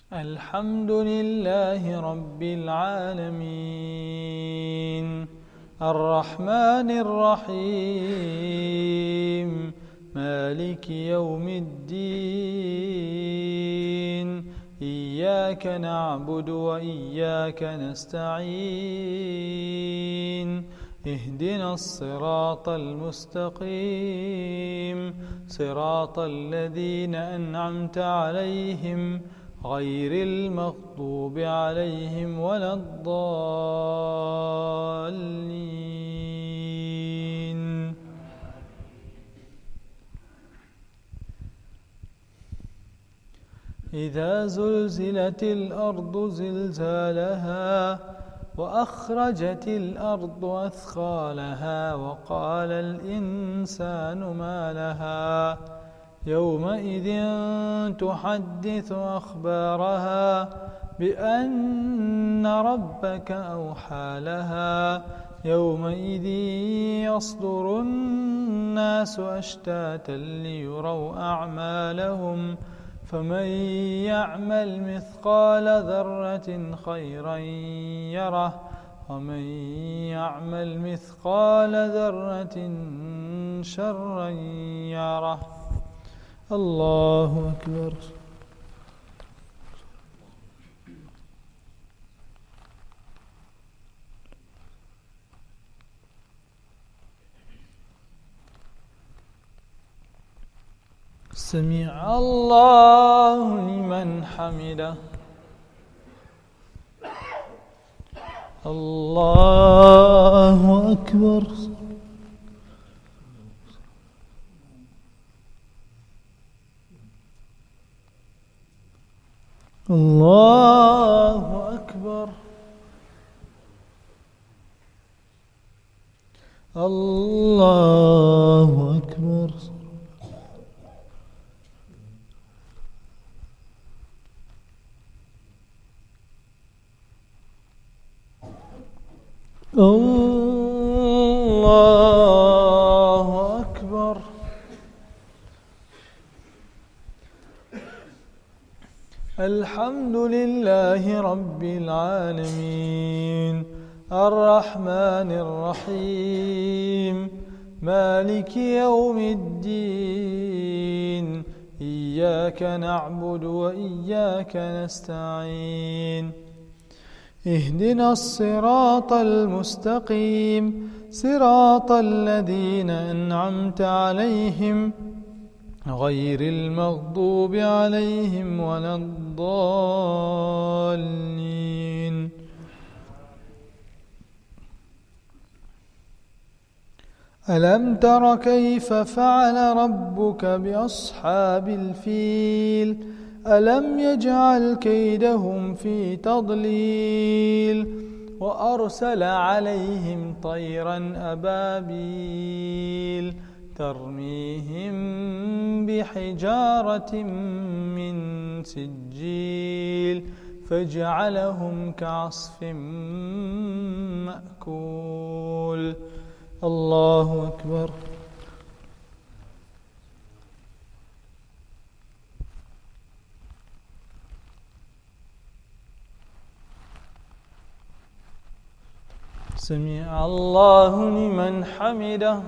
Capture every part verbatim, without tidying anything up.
الحمد لله رب العالمين الرحمن الرحيم مالك يوم الدين إياك نعبد وإياك نستعين اهدنا الصراط المستقيم صراط الذين أنعمت عليهم غير المغضوب عليهم ولا الضالين. إذا زلزلت الأرض زلزالها وأخرجت الأرض أثقالها وقال الإنسان ما لها يومئذ تحدث أخبارها بأن ربك أوحى لها يومئذ يصدر الناس أشتاتا ليروا أعمالهم فمن يعمل مثقال ذرة خيرا يره ومن يعمل مثقال ذرة شرا يره. الله أكبر. سمع الله لمن حمده. الله أكبر. الله أكبر. الله أكبر. الله أكبر. الحمد لله رب العالمين الرحمن الرحيم مالك يوم الدين إياك نعبد وإياك نستعين اهدنا الصراط المستقيم صراط الذين أنعمت عليهم غير المغضوب عليهم ولا الضالين. ألم تر كيف فعل ربك بأصحاب الفيل ألم يجعل كيدهم في تضليل وأرسل عليهم طيرا أبابيل ترميهم بحجارة من سجيل فجعلهم كعصف مأكول. الله أكبر. سمع الله لمن حمده.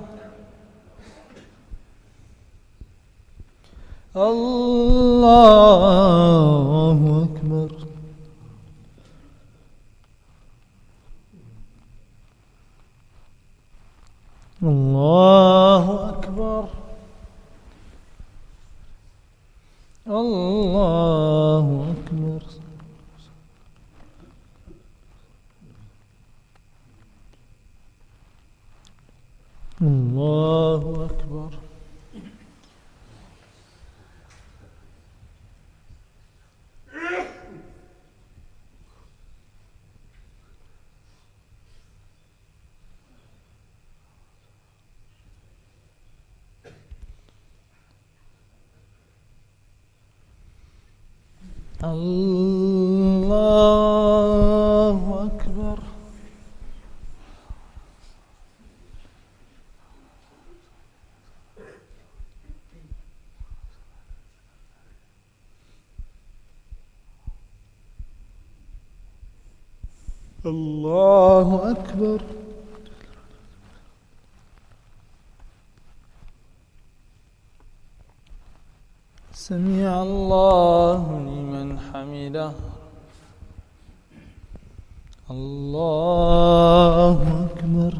الله أكبر. الله أكبر. الله أكبر. الله أكبر. الله أكبر. الله أكبر. سمع الله لمن حمده. الله أكبر.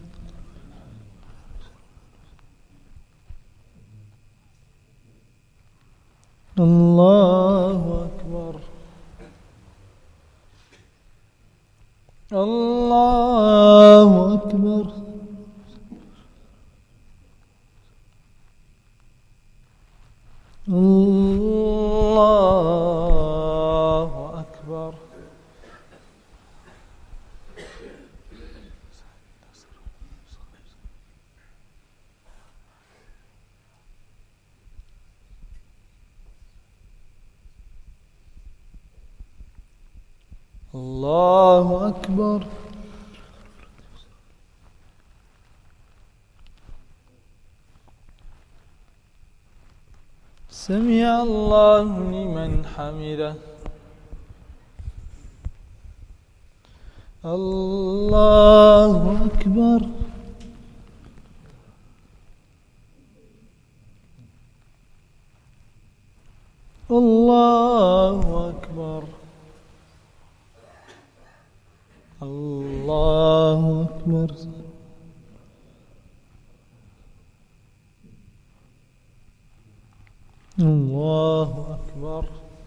الله أكبر. الله أكبر. الله أكبر. الله أكبر. سمع الله لمن حمده. الله أكبر. الله أكبر. الله أكبر. الله أكبر.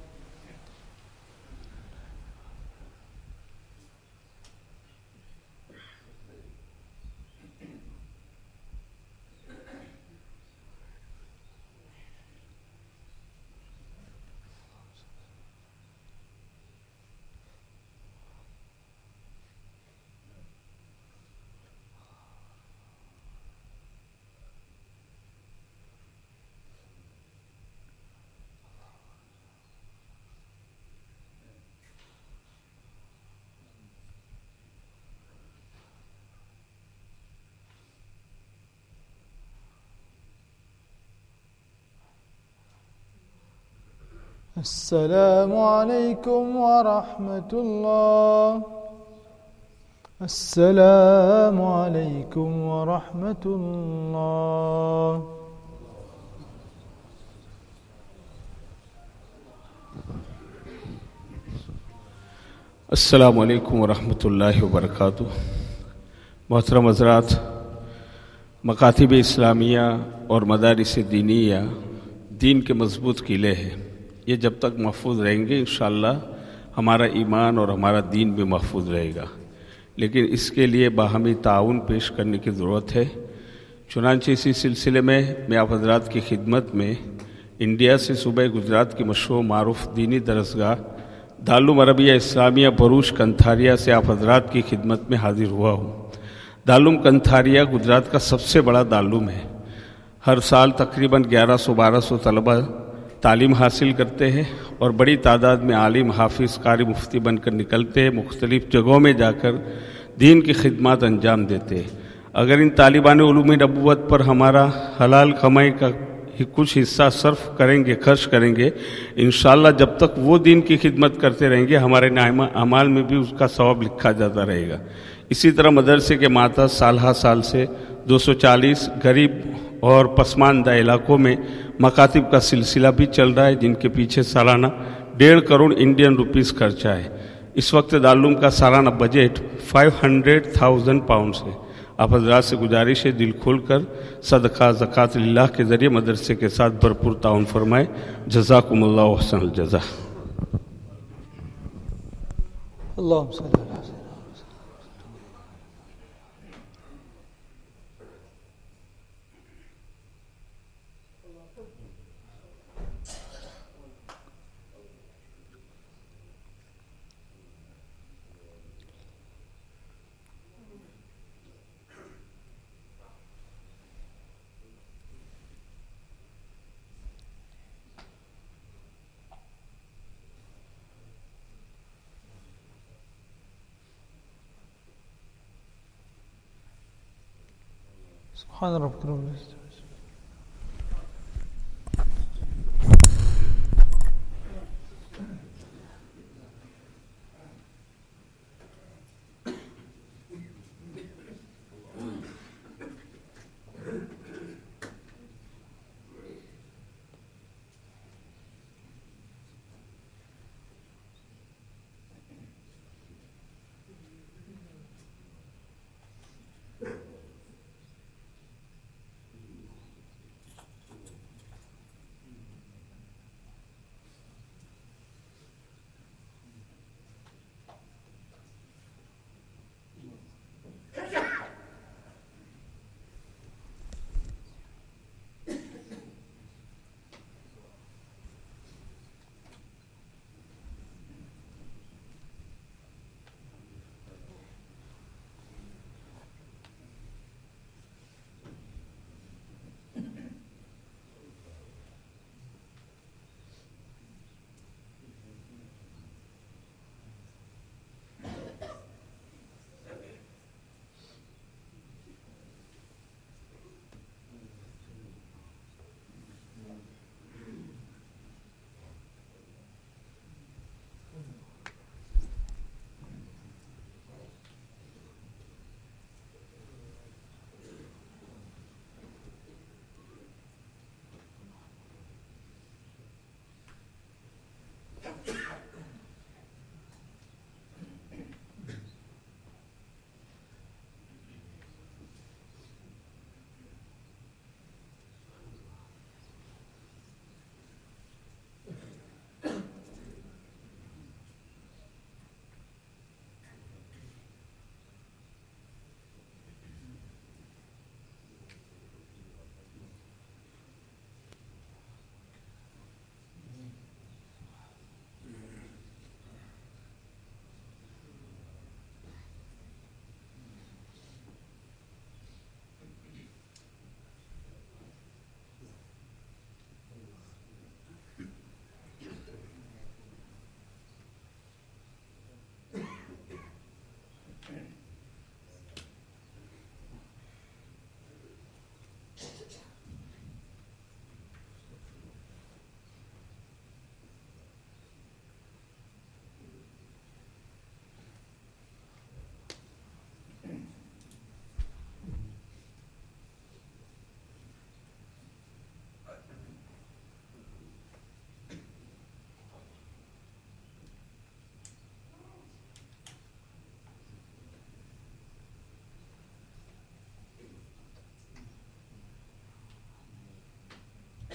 السلام عليكم ورحمة الله. السلام عليكم ورحمة الله. السلام علیکم ورحمۃ اللہ وبرکاتہ. محترم حضرات، مکاتب اسلامیہ اور مدارس دینیہ دین کے مضبوط قلعے ہیں. یہ جب تک محفوظ رہیں گے انشاءاللہ ہمارا ایمان اور ہمارا دین بھی محفوظ رہے گا، لیکن اس کے لیے باہمی تعاون پیش کرنے کی ضرورت ہے. چنانچہ اسی سلسلے میں میں آپ حضرات کی خدمت میں انڈیا سے صوبہ گجرات کی مشہور معروف دینی درسگاہ دارالعلوم عربیہ اسلامیہ بھروچ کنتھاریا سے آپ حضرات کی خدمت میں حاضر ہوا ہوں. دارالعلوم کنتھاریا گجرات کا سب سے بڑا دارالعلوم ہے. ہر سال تقریباً گیارہ سو بارہ سو طلبہ تعلیم حاصل کرتے ہیں اور بڑی تعداد میں عالم، حافظ، قاری، مفتی بن کر نکلتے ہیں، مختلف جگہوں میں جا کر دین کی خدمات انجام دیتے ہیں. اگر ان طالبان علوم نبوت پر ہمارا حلال کمائی کا کچھ حصہ صرف کریں گے، خرچ کریں گے، انشاءاللہ جب تک وہ دین کی خدمت کرتے رہیں گے ہمارے اعمال میں بھی اس کا ثواب لکھا جاتا رہے گا. اسی طرح مدرسے کے ماتحت سالہ سال سے دو سو چالیس غریب اور پسماندہ علاقوں میں مکاتب کا سلسلہ بھی چل رہا ہے، جن کے پیچھے سالانہ ڈیڑھ کروڑ انڈین روپیز خرچہ ہے. اس وقت دارالعلوم کا سالانہ بجٹ فائیو ہنڈریڈ تھاؤزینڈ پاؤنڈس ہے. آپ حضرات سے گزارش ہے دل کھول کر صدقہ زکوٰۃ للہ کے ذریعے مدرسے کے ساتھ بھرپور تعاون فرمائے. جزاکم اللہ احسن الجزا. اللهم صل على سيدنا سبحان ربك رب العزة.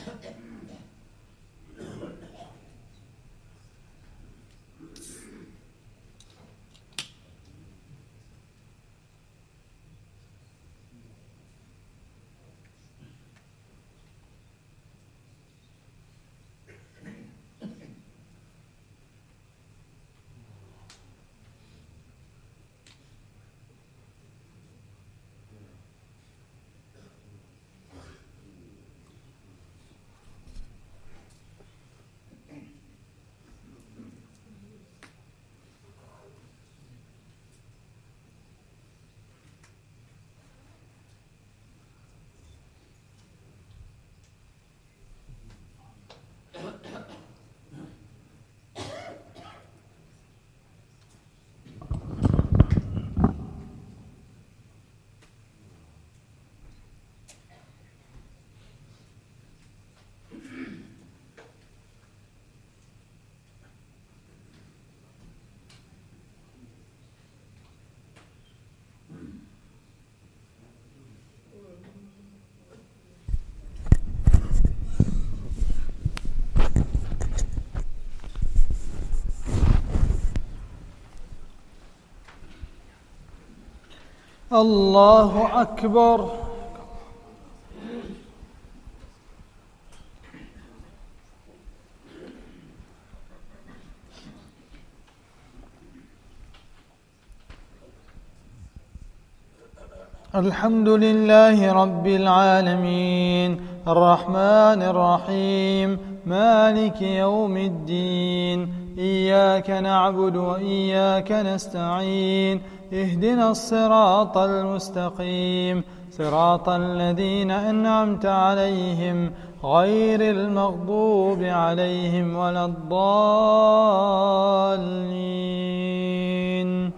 الله أكبر. الحمد لله رب العالمين الرحمن الرحيم مالك يوم الدين إياك نعبد وإياك نستعين اهدنا الصراط المستقيم صراط الذين أنعمت عليهم غير المغضوب عليهم ولا الضالين.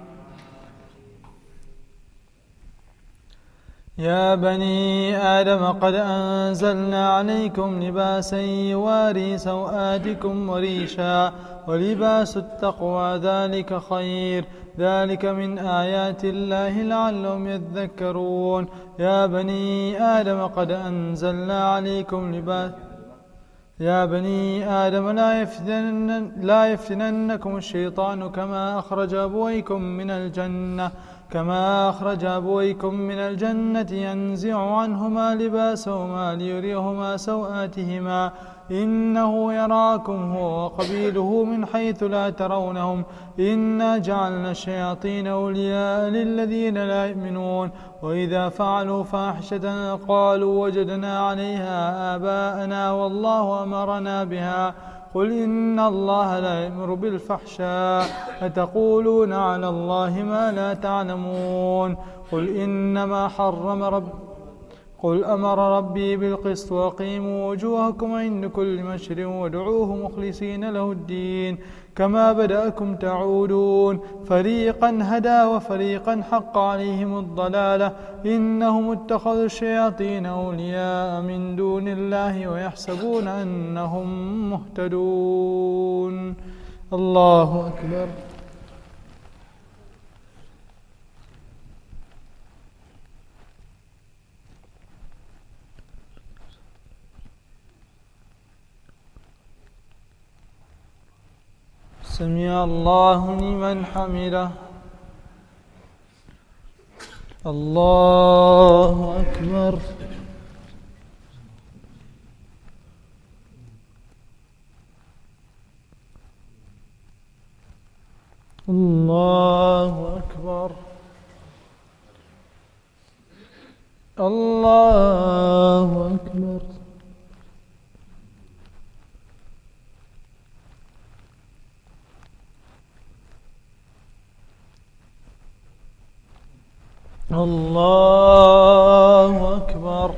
يا بني آدم قد أنزلنا عليكم لباسا يواري سوآتكم وريشا ولباس التقوى ذلك خير ذلك من آيات الله لعلهم يذكرون. يا بني آدم قد أنزلنا عليكم لباس يا بني آدم لا يفتنن لا يفتننكم الشيطان كما أخرج أبويكم من الجنة كما أخرج أبويكم من الجنة ينزع عنهما لباسهما ليريهما سوآتهما إنه يراكم هو وقبيله من حيث لا ترونهم إنا جعلنا الشياطين أولياء للذين لا يؤمنون وإذا فعلوا فاحشة قالوا وجدنا عليها آباءنا والله أمرنا بها قل إن الله لا يأمر بالفحشاء أتقولون على الله ما لا تعلمون قل إنما حرم رب قل أمر ربي بالقسط وأقيموا وجوهكم عند كل مشر وادعوه مخلصين له الدين كما بدأكم تعودون فريقا هدى وفريقا حق عليهم الضلالة إنهم اتخذوا الشياطين أولياء من دون الله ويحسبون أنهم مهتدون. الله أكبر. سمع الله لمن حمده. الله أكبر. الله أكبر. الله أكبر. الله أكبر.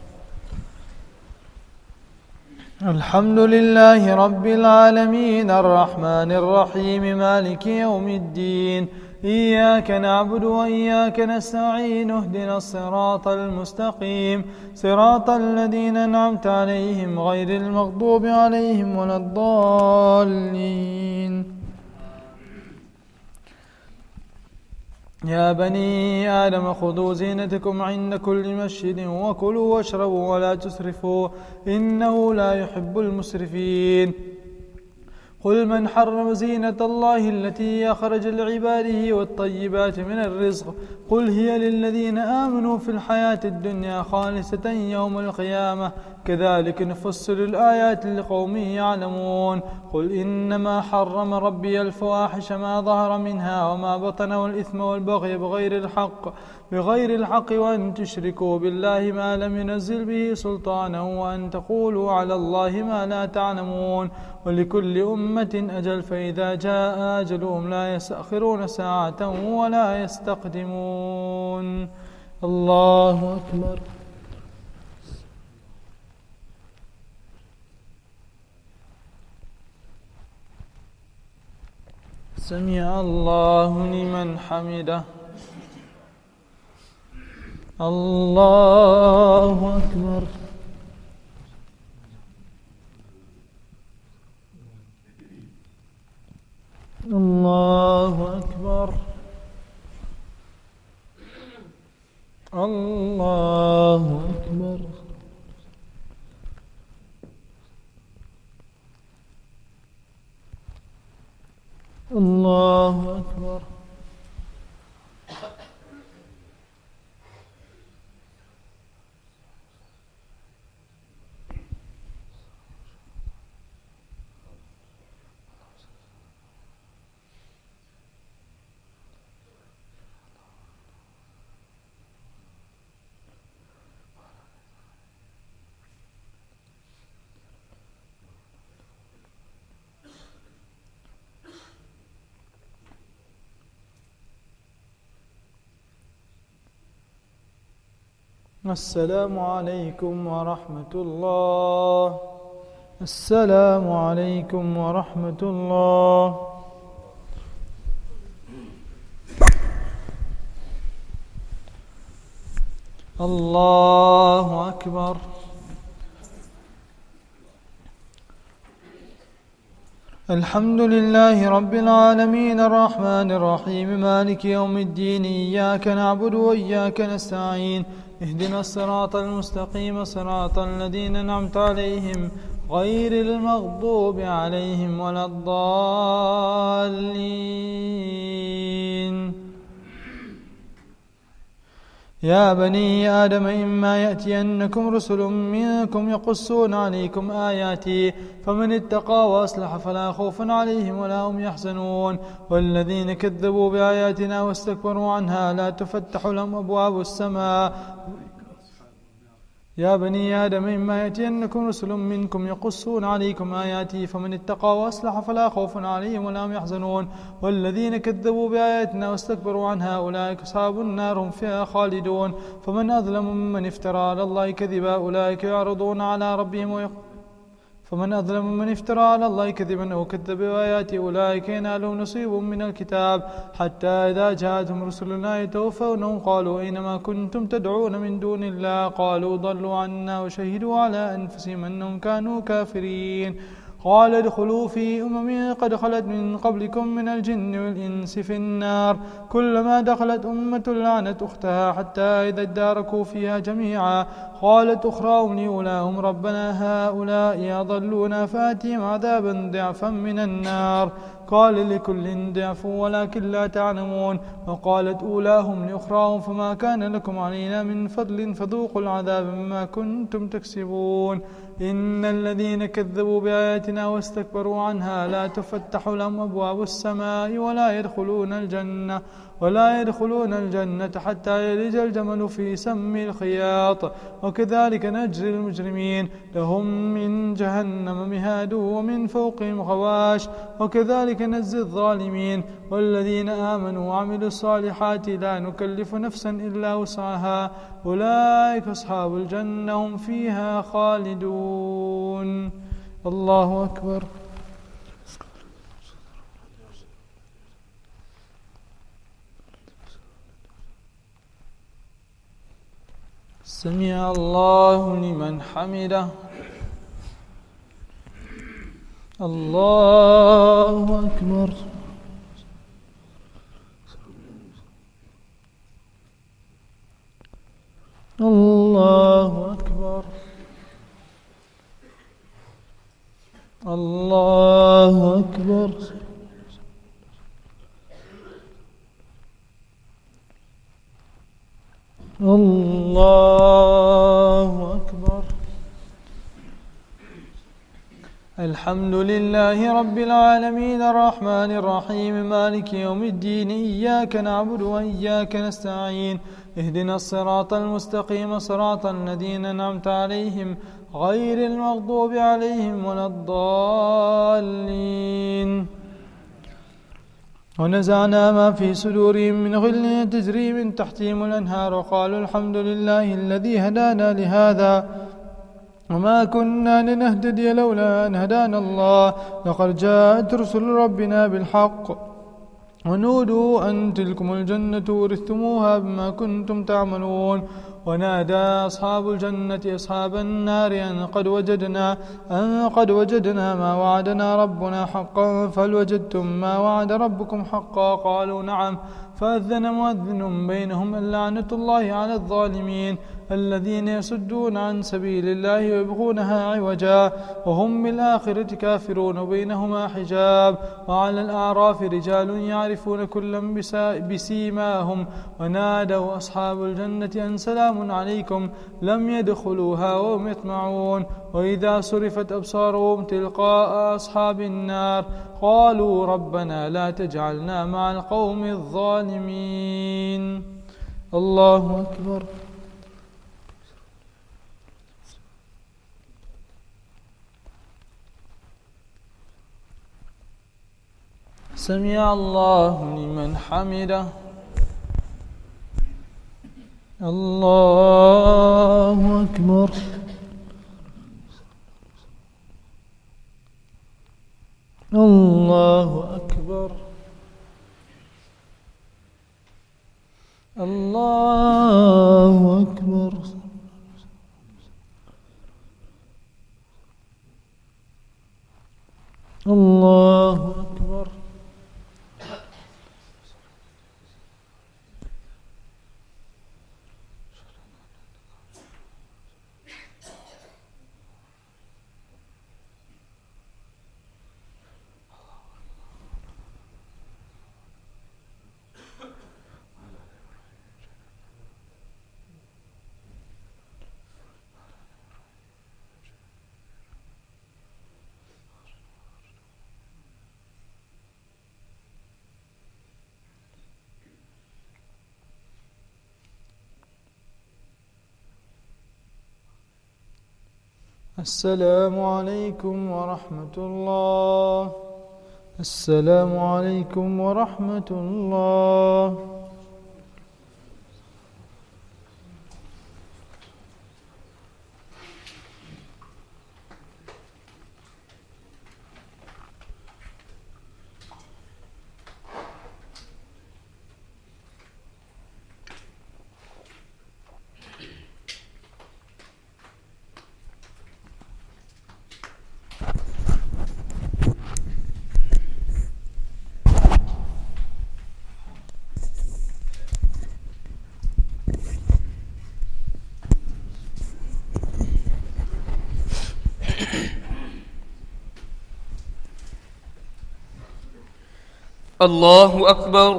الحمد لله رب العالمين الرحمن الرحيم مالك يوم الدين إياك نعبد وإياك نستعين اهدنا الصراط المستقيم صراط الذين أنعمت عليهم غير المغضوب عليهم ولا الضالين. يا بني آدم خذوا زينتكم عند كل مسجد وكلوا واشربوا ولا تسرفوا إنه لا يحب المسرفين. قل من حرم زينة الله التي أخرج لعباده والطيبات من الرزق قل هي للذين آمنوا في الحياة الدنيا خالصة يوم القيامة كذلك نفصل الآيات لقوم يعلمون. قل إنما حرم ربي الفواحش ما ظهر منها وما بطن والإثم والبغي بغير الحق بغير الحق وأن تشركوا بالله ما لم ينزل به سلطانا وأن تقولوا على الله ما لا تعلمون. ولكل أمة أجل فإذا جاء أجلهم لا يستأخرون ساعة ولا يستقدمون. الله أكبر. سمع الله لمن حمده. الله أكبر. الله أكبر. الله أكبر. الله أكبر. السلام عليكم ورحمة الله. السلام عليكم ورحمة الله. الله أكبر. الحمد لله رب العالمين الرحمن الرحيم مالك يوم الدين إياك نعبد وإياك نستعين اهدنا الصراط المستقيم صراط الذين أنعمت عليهم غير المغضوب عليهم ولا الضالين. يا بني آدم إما يأتينكم رسل منكم يقصون عليكم آياتي فمن اتقى وأصلح فلا خوف عليهم ولا هم يحزنون. والذين كذبوا بآياتنا واستكبروا عنها لا تفتح لهم أبواب السماء. يا بني آدم إما يأتينكم رسل منكم يقصون عليكم آياتي فمن اتقى وأصلح فلا خوف عليهم ولا هم يحزنون. والذين كذبوا بآياتنا واستكبروا عنها أولئك أصحاب النار هم فيها خالدون. فمن أظلم ممن افترى على الله كذبا أولئك يعرضون على ربهم ويقولون فمن أظلم من افترى على الله كذبا أو كذب بآياته أولئك ينالهم نصيب من الكتاب حتى إذا جاءتهم رسلنا يتوفونهم قالوا أينما كنتم تدعون من دون الله قالوا ضلوا عنا وشهدوا على أنفسهم أنهم كانوا كافرين. قال ادخلوا في أمم قد خلت من قبلكم من الجن والإنس في النار كلما دخلت أمة لعنت أختها حتى إذا اداركوا فيها جميعا قالت أخراهم لأولاهم ربنا هؤلاء أضلونا فآتهم عذابا ضعفا من النار قال لكل ضعف ولكن لا تعلمون. وقالت أولاهم لأخراهم فما كان لكم علينا من فضل فذوقوا العذاب بما كنتم تكسبون. إن الذين كذبوا بآياتنا واستكبروا عنها لا تفتح لهم أبواب السماء ولا يدخلون الجنة ولا يدخلون الجنة حتى يلج الجمل في سم الخياط وكذلك نجزي المجرمين لهم من جهنم مهاد ومن فوقهم غواش وكذلك نجزي الظالمين. والذين آمنوا وعملوا الصالحات لا نكلف نفسا إلا وسعها أولئك أصحاب الجنة هم فيها خالدون. الله أكبر. سمع الله لمن حمده. الله أكبر. الله أكبر الله أكبر الله أكبر. الحمد لله رب العالمين الرحمن الرحيم مالك يوم الدين إياك نعبد وإياك نستعين اهدنا الصراط المستقيم صراط الذين أنعمت عليهم غير المغضوب عليهم ولا الضالين. ونزعنا ما في صدورهم من غل تجري من تحتهم الأنهار وقالوا الحمد لله الذي هدانا لهذا وما كنا لنهتدي لولا أن هدانا الله لقد جاءت رسل ربنا بالحق ونودوا أن تلكم الجنة ورثتموها بما كنتم تعملون. ونادى أصحاب الجنة أصحاب النار أن قد وجدنا أن قد وجدنا ما وعدنا ربنا حقا فهل وجدتم ما وعد ربكم حقا قالوا نعم فأذن مؤذن بينهم اللعنة الله على الظالمين الذين يصدون عن سبيل الله ويبغونها عوجا وهم بالآخرة كافرون وبينهما حجاب. وعلى الأعراف رجال يعرفون كلا بسيماهم ونادوا أصحاب الجنة أن سلام عليكم لم يدخلوها وهم يطمعون. وإذا صرفت أبصارهم تلقاء أصحاب النار قالوا ربنا لا تجعلنا مع القوم الظالمين. الله أكبر. سمع الله لمن حمده. الله أكبر. الله أكبر. الله أكبر. الله أكبر. السلام عليكم ورحمة الله. السلام عليكم ورحمة الله. الله أكبر.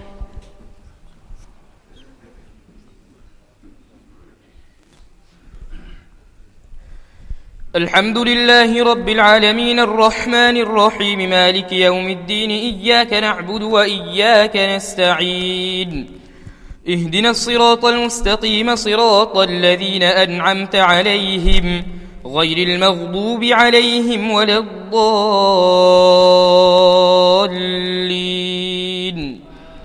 الحمد لله رب العالمين الرحمن الرحيم مالك يوم الدين إياك نعبد وإياك نستعين اهدنا الصراط المستقيم صراط الذين أنعمت عليهم غير المغضوب عليهم ولا الضالين.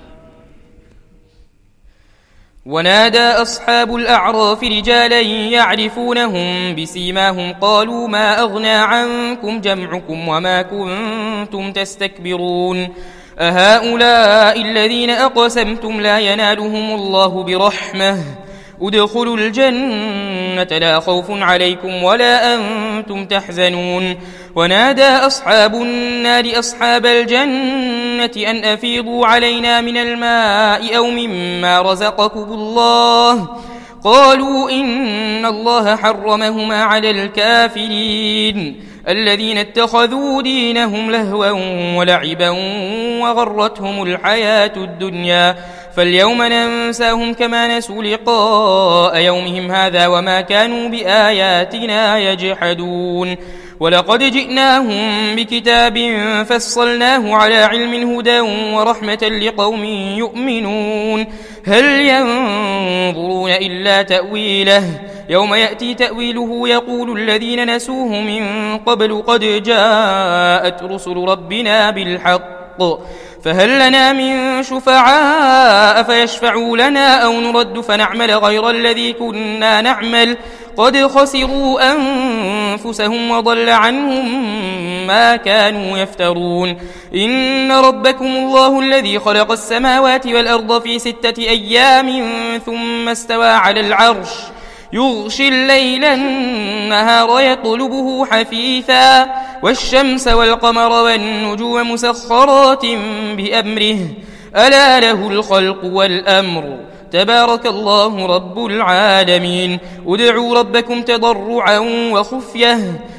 ونادى أصحاب الأعراف رجالا يعرفونهم بسيماهم قالوا ما أغنى عنكم جمعكم وما كنتم تستكبرون أهؤلاء الذين أقسمتم لا ينالهم الله برحمة ادخلوا الجنة لا خوف عليكم ولا أنتم تحزنون. ونادى أصحاب النار أصحاب الجنة أن أفيضوا علينا من الماء أو مما رزقكم الله قالوا إن الله حرمهما على الكافرين الذين اتخذوا دينهم لهوا ولعبا وغرتهم الحياة الدنيا فاليوم ننساهم كما نسوا لقاء يومهم هذا وما كانوا بآياتنا يجحدون ولقد جئناهم بكتاب فصلناه على علم هدى ورحمة لقوم يؤمنون هل ينظرون إلا تأويله يوم يأتي تأويله يقول الذين نسوه من قبل قد جاءت رسل ربنا بالحق فهل لنا من شفعاء فيشفعوا لنا أو نرد فنعمل غير الذي كنا نعمل قد خسروا أنفسهم وضل عنهم ما كانوا يفترون إن ربكم الله الذي خلق السماوات والأرض في ستة أيام ثم استوى على العرش يغشي الليل النهار يطلبه حثيثا والشمس والقمر والنجوم مسخرات بأمره ألا له الخلق والأمر تبارك الله رب العالمين ادعوا ربكم تضرعا وخفية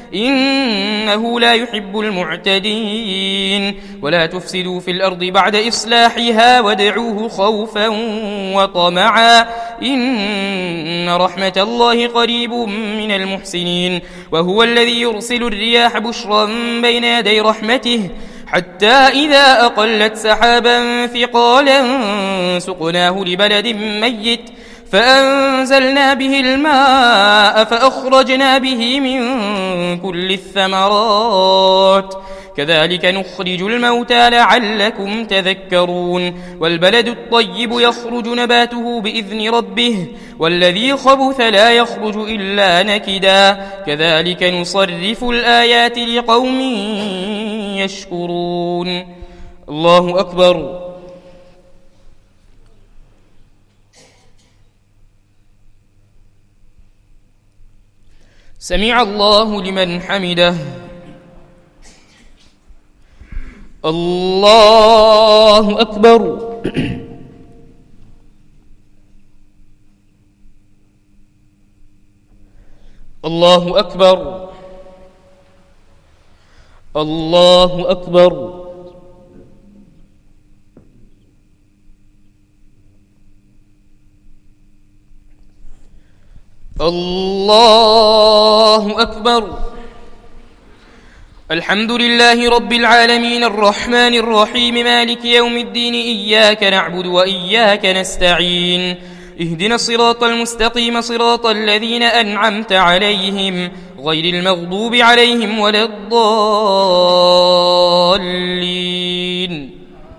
إنه لا يحب المعتدين ولا تفسدوا في الأرض بعد إصلاحها وادعوه خوفا وطمعا إن رحمة الله قريب من المحسنين وهو الذي يرسل الرياح بشرا بين يدي رحمته حتى إذا أقلت سحابا ثقالا سقناه لبلد ميت فأنزلنا به الماء فأخرجنا به من كل الثمرات كذلك نخرج الموتى لعلكم تذكرون والبلد الطيب يخرج نباته بإذن ربه والذي خبث لا يخرج إلا نكدا كذلك نصرف الآيات لقوم يشكرون الله أكبر سمع الله لمن حمده الله أكبر الله أكبر الله أكبر الله أكبر الحمد لله رب العالمين الرحمن الرحيم مالك يوم الدين إياك نعبد وإياك نستعين اهدنا الصراط المستقيم صراط الذين أنعمت عليهم غير المغضوب عليهم ولا الضالين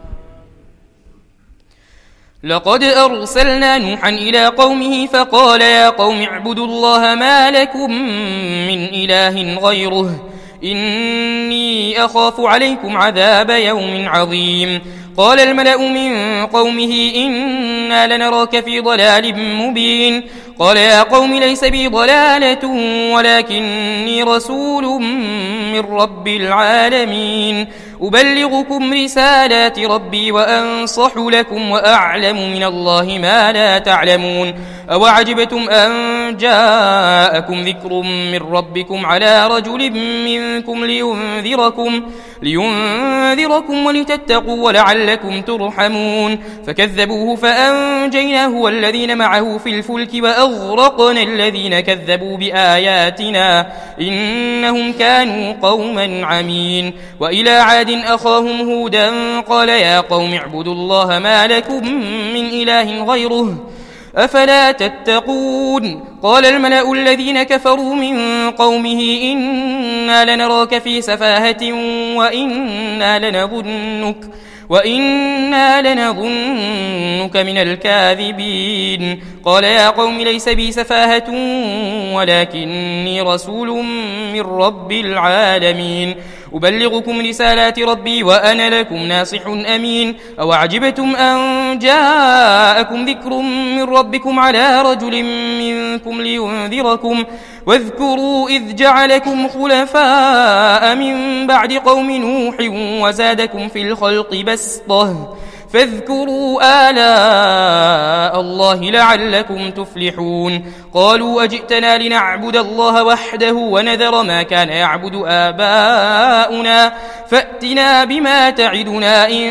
لقد أرسلنا نوحا إلى قومه فقال يا قوم اعبدوا الله ما لكم من إله غيره إني أخاف عليكم عذاب يوم عظيم قال الملأ من قومه إنا لنراك في ضلال مبين قال يا قوم ليس بي ضلالة ولكني رسول من رب العالمين أبلغكم رسالات ربي وأنصح لكم وأعلم من الله ما لا تعلمون أوعجبتم أن جاءكم ذكر من ربكم على رجل منكم لينذركم لينذركم ولتتقوا ولعلكم ترحمون فكذبوه فأنجيناه والذين معه في الفلك وأغرقنا الذين كذبوا بآياتنا إنهم كانوا قوما عمين وإلى عاد أخاهم هودا قال يا قوم اعبدوا الله ما لكم من إله غيره أفلا تتقون قال الملأ الذين كفروا من قومه إنا لنراك في سفاهة وإنا لنظنك وإنا لنظنك من الكاذبين قال يا قوم ليس بي سفاهة ولكني رسول من رب العالمين أبلغكم رسالات ربي وأنا لكم ناصح أمين أوعجبتم أن جاءكم ذكر من ربكم على رجل منكم لينذركم واذكروا إذ جعلكم خلفاء من بعد قوم نوح وزادكم في الخلق بسطة فاذكروا آلاء الله لعلكم تفلحون قالوا أجئتنا لنعبد الله وحده ونذر ما كان يعبد آباؤنا فأتنا بما تعدنا إن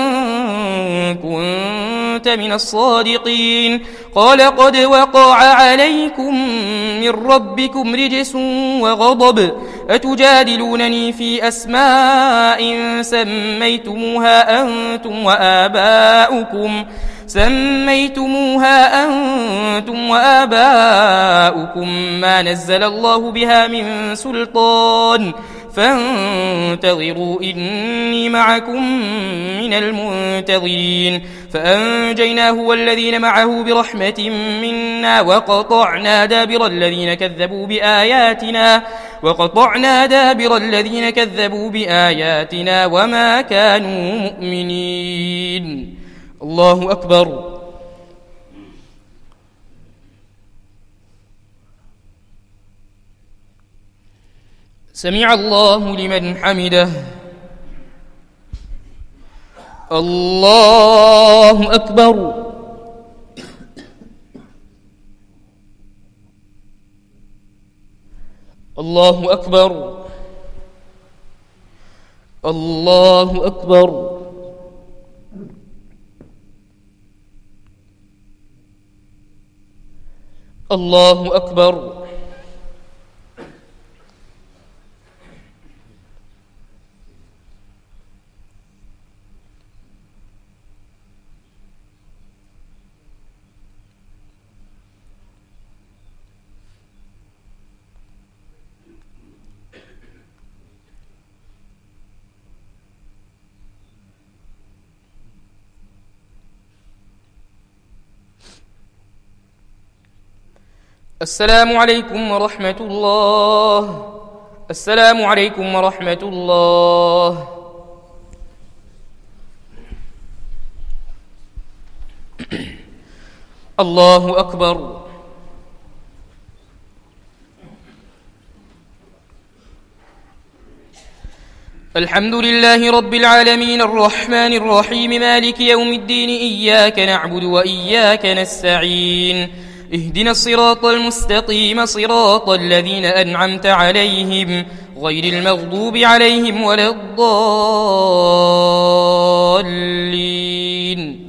كنت من الصادقين قال قد وقع عليكم من ربكم رجس وغضب أتجادلونني في أسماء سميتموها أنتم وآباؤكم سميتموها أنتم وآباؤكم ما نزل الله بها من سلطان فانتظروا إني معكم من المنتظرين فأنجيناه والذين معه برحمة منا وقطعنا دابر الذين كذبوا بآياتنا وقطعنا دابر الذين كذبوا بآياتنا وما كانوا مؤمنين. الله أكبر. سمع الله لمن حمده. الله أكبر. الله أكبر. الله أكبر. الله أكبر. السلام عليكم ورحمة الله. السلام عليكم ورحمة الله. الله أكبر. الحمد لله رب العالمين الرحمن الرحيم مالك يوم الدين إياك نعبد وإياك نستعين اهدنا الصراط المستقيم صراط الذين أنعمت عليهم غير المغضوب عليهم ولا الضالين.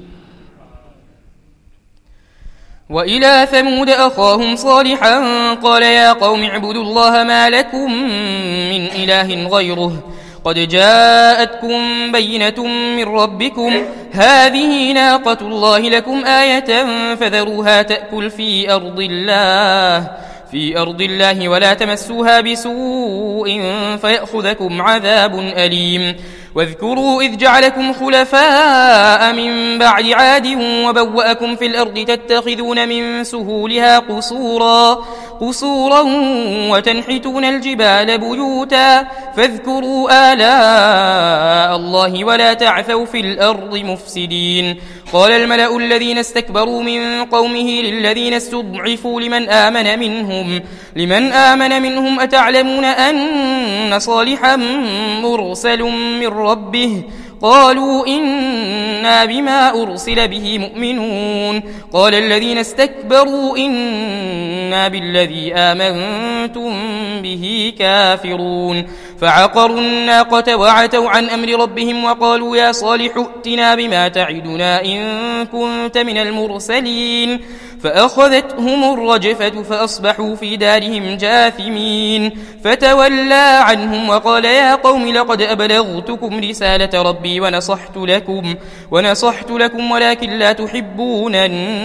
وإلى ثمود أخاهم صالحا قال يا قوم اعبدوا الله ما لكم من إله غيره قد جاءتكم بينة من ربكم هذه ناقة الله لكم آية فذروها تأكل في أرض الله في أرض الله ولا تمسوها بسوء فيأخذكم عذاب أليم. واذكروا إذ جعلكم خلفاء من بعد عاد وبوأكم في الأرض تتخذون من سهولها قصورا قصورا وتنحتون الجبال بيوتا فاذكروا آلاء الله ولا تعثوا في الأرض مفسدين. قال الملأ الذين استكبروا من قومه للذين استضعفوا لمن آمن منهم لمن آمن منهم أتعلمون أن صالحا مرسل من ربه قالوا إنا بما أرسل به مؤمنون. قال الذين استكبروا إنا بالذي آمنتم به كافرون. فعقروا الناقة وعتوا عن أمر ربهم وقالوا يا صالح ائتنا بما تعدنا إن كنت من المرسلين. فأخذتهم الرجفة فأصبحوا في دارهم جاثمين. فتولى عنهم وقال يا قوم لقد أبلغتكم رسالة ربي ونصحت لكم ونصحت لكم ولكن لا تحبون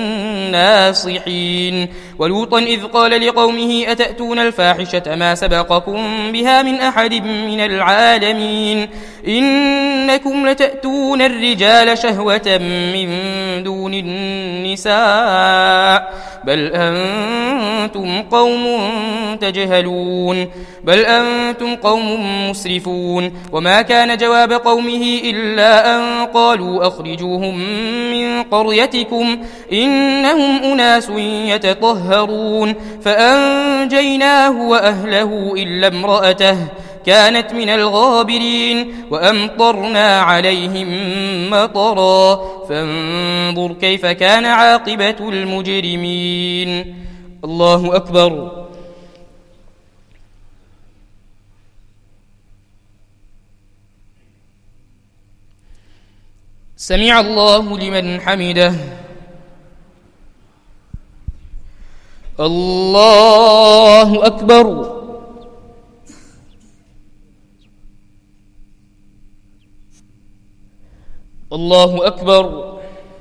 الناصحين. ولوطا إذ قال لقومه أتأتون الفاحشة ما سبقكم بها من أحد من العالمين إنكم لتأتون الرجال شهوة من دون النساء بل أنتم قوم تجهلون بل أنتم قوم مسرفون. وما كان جواب قومه إلا أن قالوا أخرجوهم من قريتكم إنهم أناس يتطهرون. فأنجيناه وأهله إلا امرأته كانت من الغابرين وأمطرنا عليهم مطرا فانظر كيف كان عاقبة المجرمين. الله أكبر. سمع الله لمن حمده. الله أكبر. الله أكبر.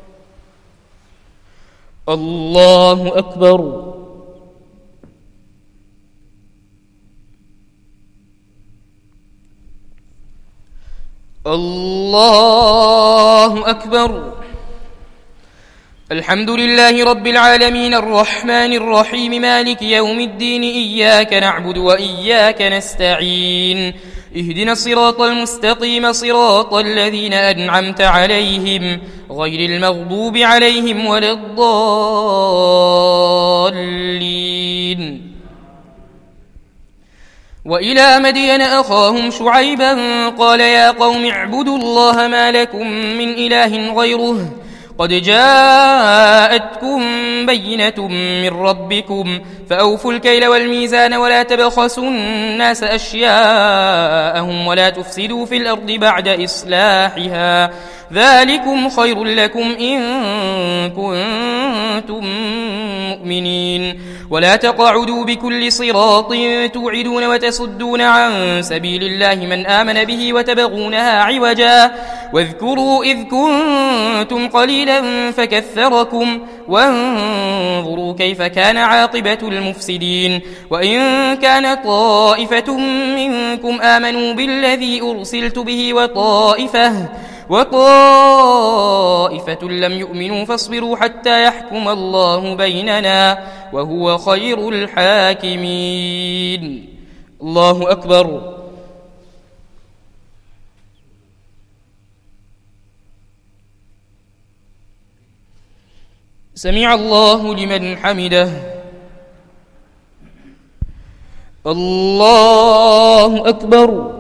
الله أكبر. الله أكبر. الحمد لله رب العالمين الرحمن الرحيم مالك يوم الدين إياك نعبد وإياك نستعين اهدنا الصراط المستقيم صراط الذين أنعمت عليهم غير المغضوب عليهم ولا الضالين. وإلى مدين أخاهم شعيبا قال يا قوم اعبدوا الله ما لكم من إله غيره قد جاءتكم بينة من ربكم فأوفوا الكيل والميزان ولا تبخسوا الناس أشياءهم ولا تفسدوا في الأرض بعد إصلاحها ذلكم خير لكم إن كنتم مؤمنين. ولا تقعدوا بكل صراط توعدون وتصدون عن سبيل الله من آمن به وتبغونها عوجا واذكروا إذ كنتم قليلا فكثركم وانظروا كيف كان عاقبة المفسدين. وإن كان طائفة منكم آمنوا بالذي أرسلت به وطائفة وطائفة لم يؤمنوا فاصبروا حتى يحكم الله بيننا وهو خير الحاكمين. الله أكبر. سمع الله لمن حمده. الله أكبر.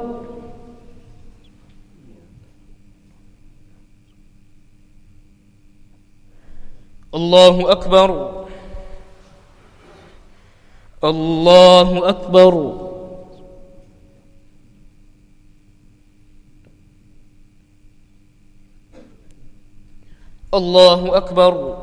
الله أكبر. الله أكبر. الله أكبر.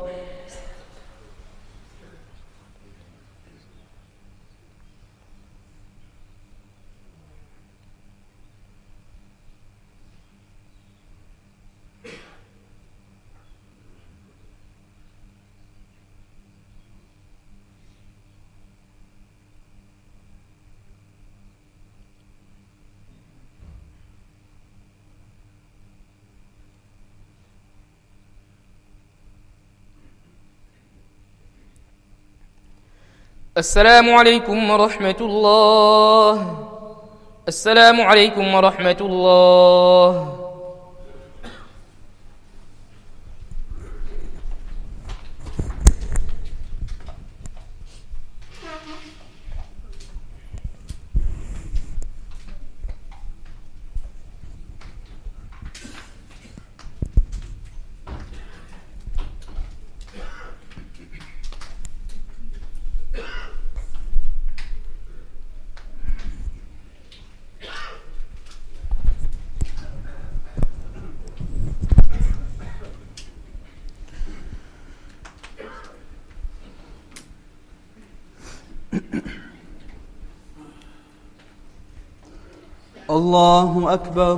السلام عليكم ورحمة الله. السلام عليكم ورحمة الله. الله أكبر.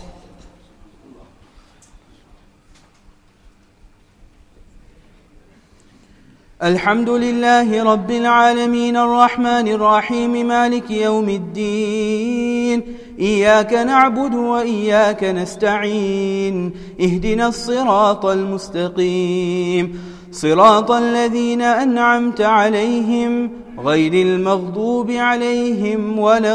الحمد لله رب العالمين الرحمن الرحيم مالك يوم الدين إياك نعبد وإياك نستعين اهدنا الصراط المستقيم صراط الذين أنعمت عليهم غير المغضوب عليهم ولا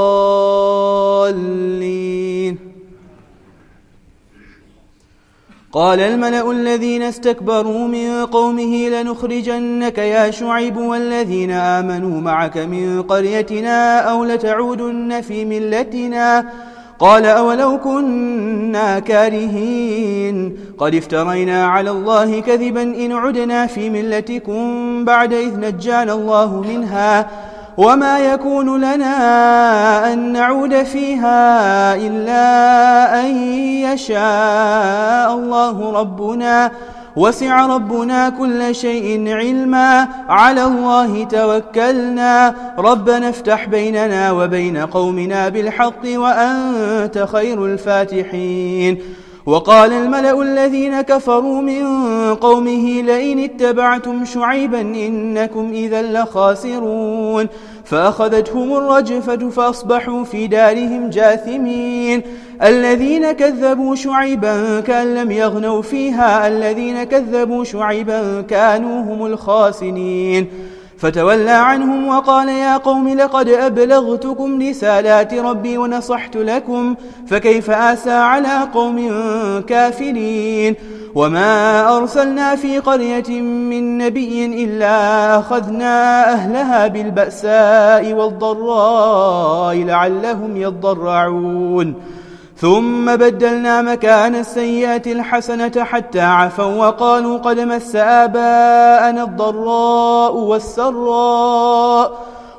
الضالين. قال الملأ الذين استكبروا من قومه لنخرجنك يا شعيب والذين آمنوا معك من قريتنا أو لتعودن في ملتنا قال أولو كنا كارهين قد افترينا على الله كذبا إن عدنا في ملتكم بعد إذ نجانا الله منها وما يكون لنا أن نعود فيها إلا أن يشاء الله ربنا وسع ربنا كل شيء علما على الله توكلنا ربنا افتح بيننا وبين قومنا بالحق وأنت خير الفاتحين وقال الملأ الذين كفروا من قومه لئن اتبعتم شعيبا إنكم إذا لخاسرون فأخذتهم الرجفة فأصبحوا في دارهم جاثمين الذين كذبوا شعيبا كأن لم يغنوا فيها الذين كذبوا شعيبا كانوا هم الخاسرين فتولى عنهم وقال يا قوم لقد أبلغتكم رسالات ربي ونصحت لكم فكيف آسى على قوم كافرين وما أرسلنا في قرية من نبي إلا أخذنا أهلها بالبأساء والضراء لعلهم يضرعون ثم بدلنا مكان السيئة الحسنة حتى عفوا وقالوا قد مس آباءنا الضراء والسراء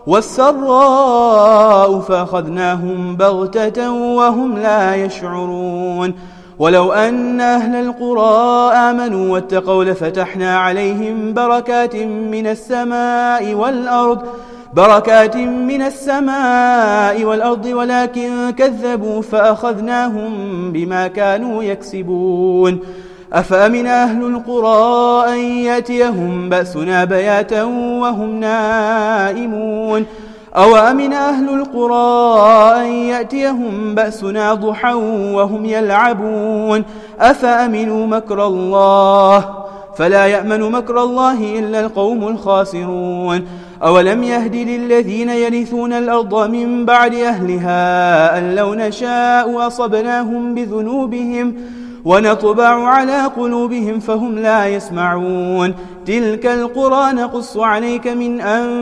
والسراء فأخذناهم بغتة وهم لا يشعرون ولو أن أهل القرى آمنوا واتقوا لفتحنا عليهم بركات من السماء والأرض بركات من السماء والأرض ولكن كذبوا فأخذناهم بما كانوا يكسبون أفأمن أهل القرى أن يأتيهم بأسنا بياتا وهم نائمون أو أمن أهل القرى أن يأتيهم بأسنا ضحى وهم يلعبون أفأمنوا مكر الله فلا يأمن مكر الله إلا القوم الخاسرون أولم يهد للذين يرثون الأرض من بعد أهلها أن لو نشاء أصبناهم بذنوبهم ونطبع على قلوبهم فهم لا يسمعون تلك القرى نقص عليك من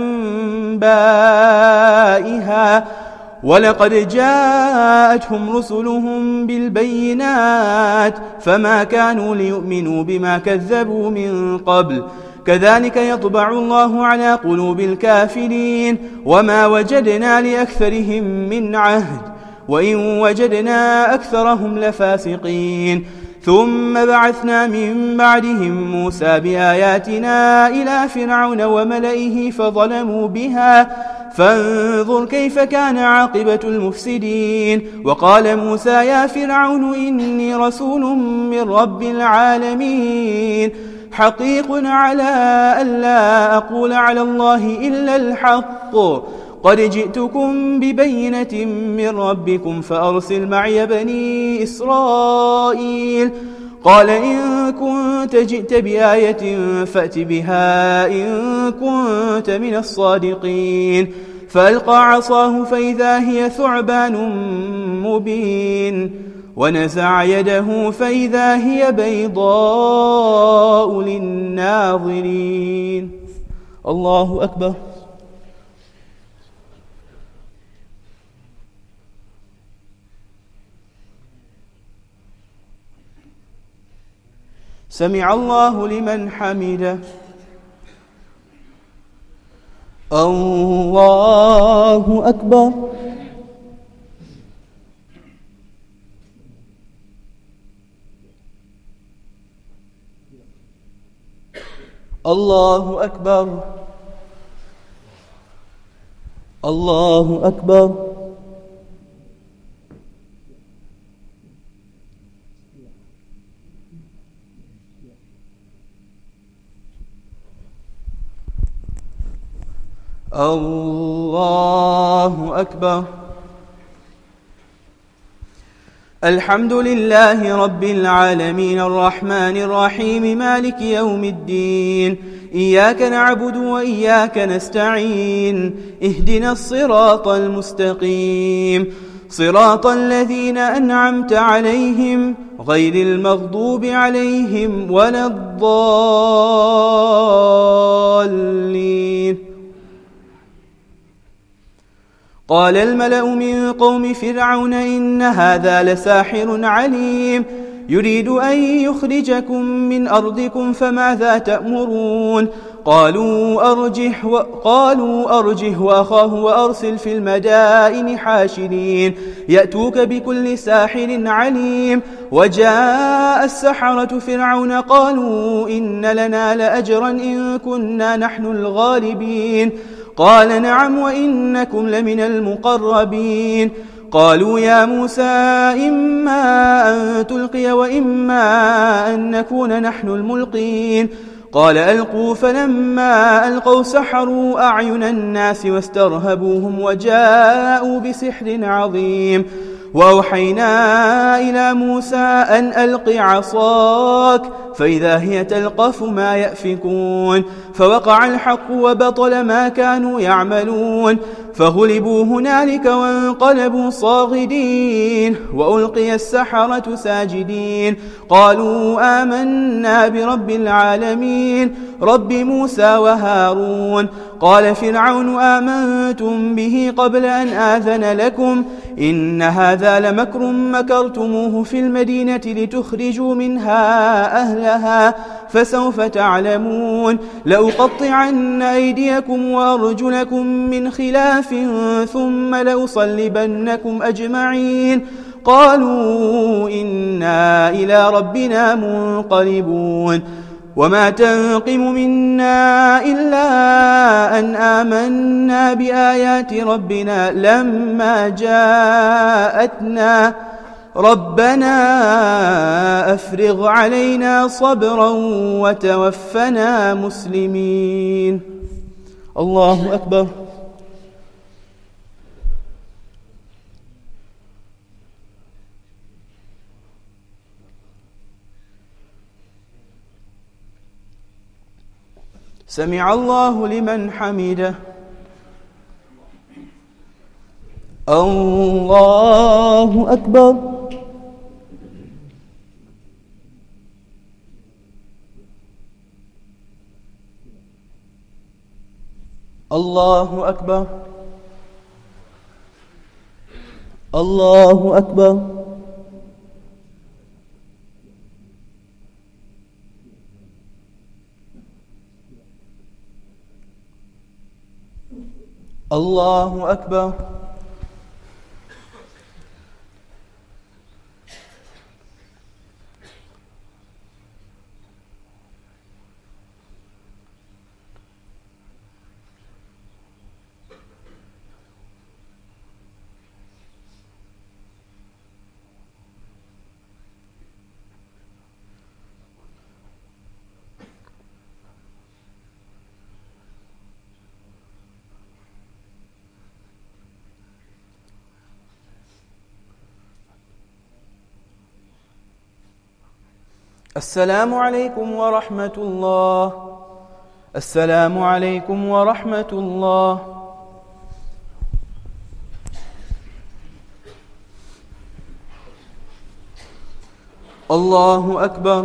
أنبائها ولقد جاءتهم رسلهم بالبينات فما كانوا ليؤمنوا بما كذبوا من قبل كذلك يطبع الله على قلوب الكافرين وما وجدنا لأكثرهم من عهد وإن وجدنا أكثرهم لفاسقين ثم بعثنا من بعدهم موسى بآياتنا إلى فرعون وملئه فظلموا بها فانظر كيف كان عاقبة المفسدين وقال موسى يا فرعون إني رسول من رب العالمين حقيق على ألا أقول على الله إلا الحق قد جئتكم ببينة من ربكم فأرسل معي بني إسرائيل قال إن كنت جئت بآية فأت بها إن كنت من الصادقين فألقى عصاه فإذا هي ثعبان مبين ونزع يده فإذا هي بيضاء للناظرين الله أكبر سمع الله لمن حمده الله أكبر الله أكبر الله أكبر الله أكبر الحمد لله رب العالمين الرحمن الرحيم مالك يوم الدين إياك نعبد وإياك نستعين اهدنا الصراط المستقيم صراط الذين أنعمت عليهم غير المغضوب عليهم ولا الضالين. قال الملأ من قوم فرعون إن هذا لساحر عليم يريد أن يخرجكم من أرضكم فماذا تأمرون؟ قالوا أرجه, و... قالوا أرجه وأخاه وأرسل في المدائن حاشرين يأتوك بكل ساحر عليم. وجاء السحرة فرعون قالوا إن لنا لأجرا إن كنا نحن الغالبين. قال نعم وإنكم لمن المقربين. قالوا يا موسى إما أن تلقي وإما أن نكون نحن الملقين. قال ألقوا فلما ألقوا سحروا أعين الناس واسترهبوهم وجاءوا بسحر عظيم. وأوحينا إلى موسى أن ألق عصاك فإذا هي تلقف ما يأفكون. فوقع الحق وبطل ما كانوا يعملون فغلبوا هنالك وانقلبوا صاغدين وألقي السحرة ساجدين قالوا آمنا برب العالمين رب موسى وهارون. قال فرعون آمنتم به قبل أن آذن لكم إن هذا لمكر مكرتموه في المدينة لتخرجوا منها أهلها فسوف تعلمون. لأقطعن أيديكم وأرجلكم من خلاف ثم لأصلبنكم أجمعين. قالوا إنا إلى ربنا منقلبون. وما تنقم منا إلا أن آمنا بآيات ربنا لما جاءتنا ربنا أفرغ علينا صبرا وتوفنا مسلمين. الله أكبر. سمع الله لمن حمده. الله أكبر. الله أكبر. الله أكبر. الله أكبر. السلام عليكم ورحمة الله. السلام عليكم ورحمة الله. الله أكبر.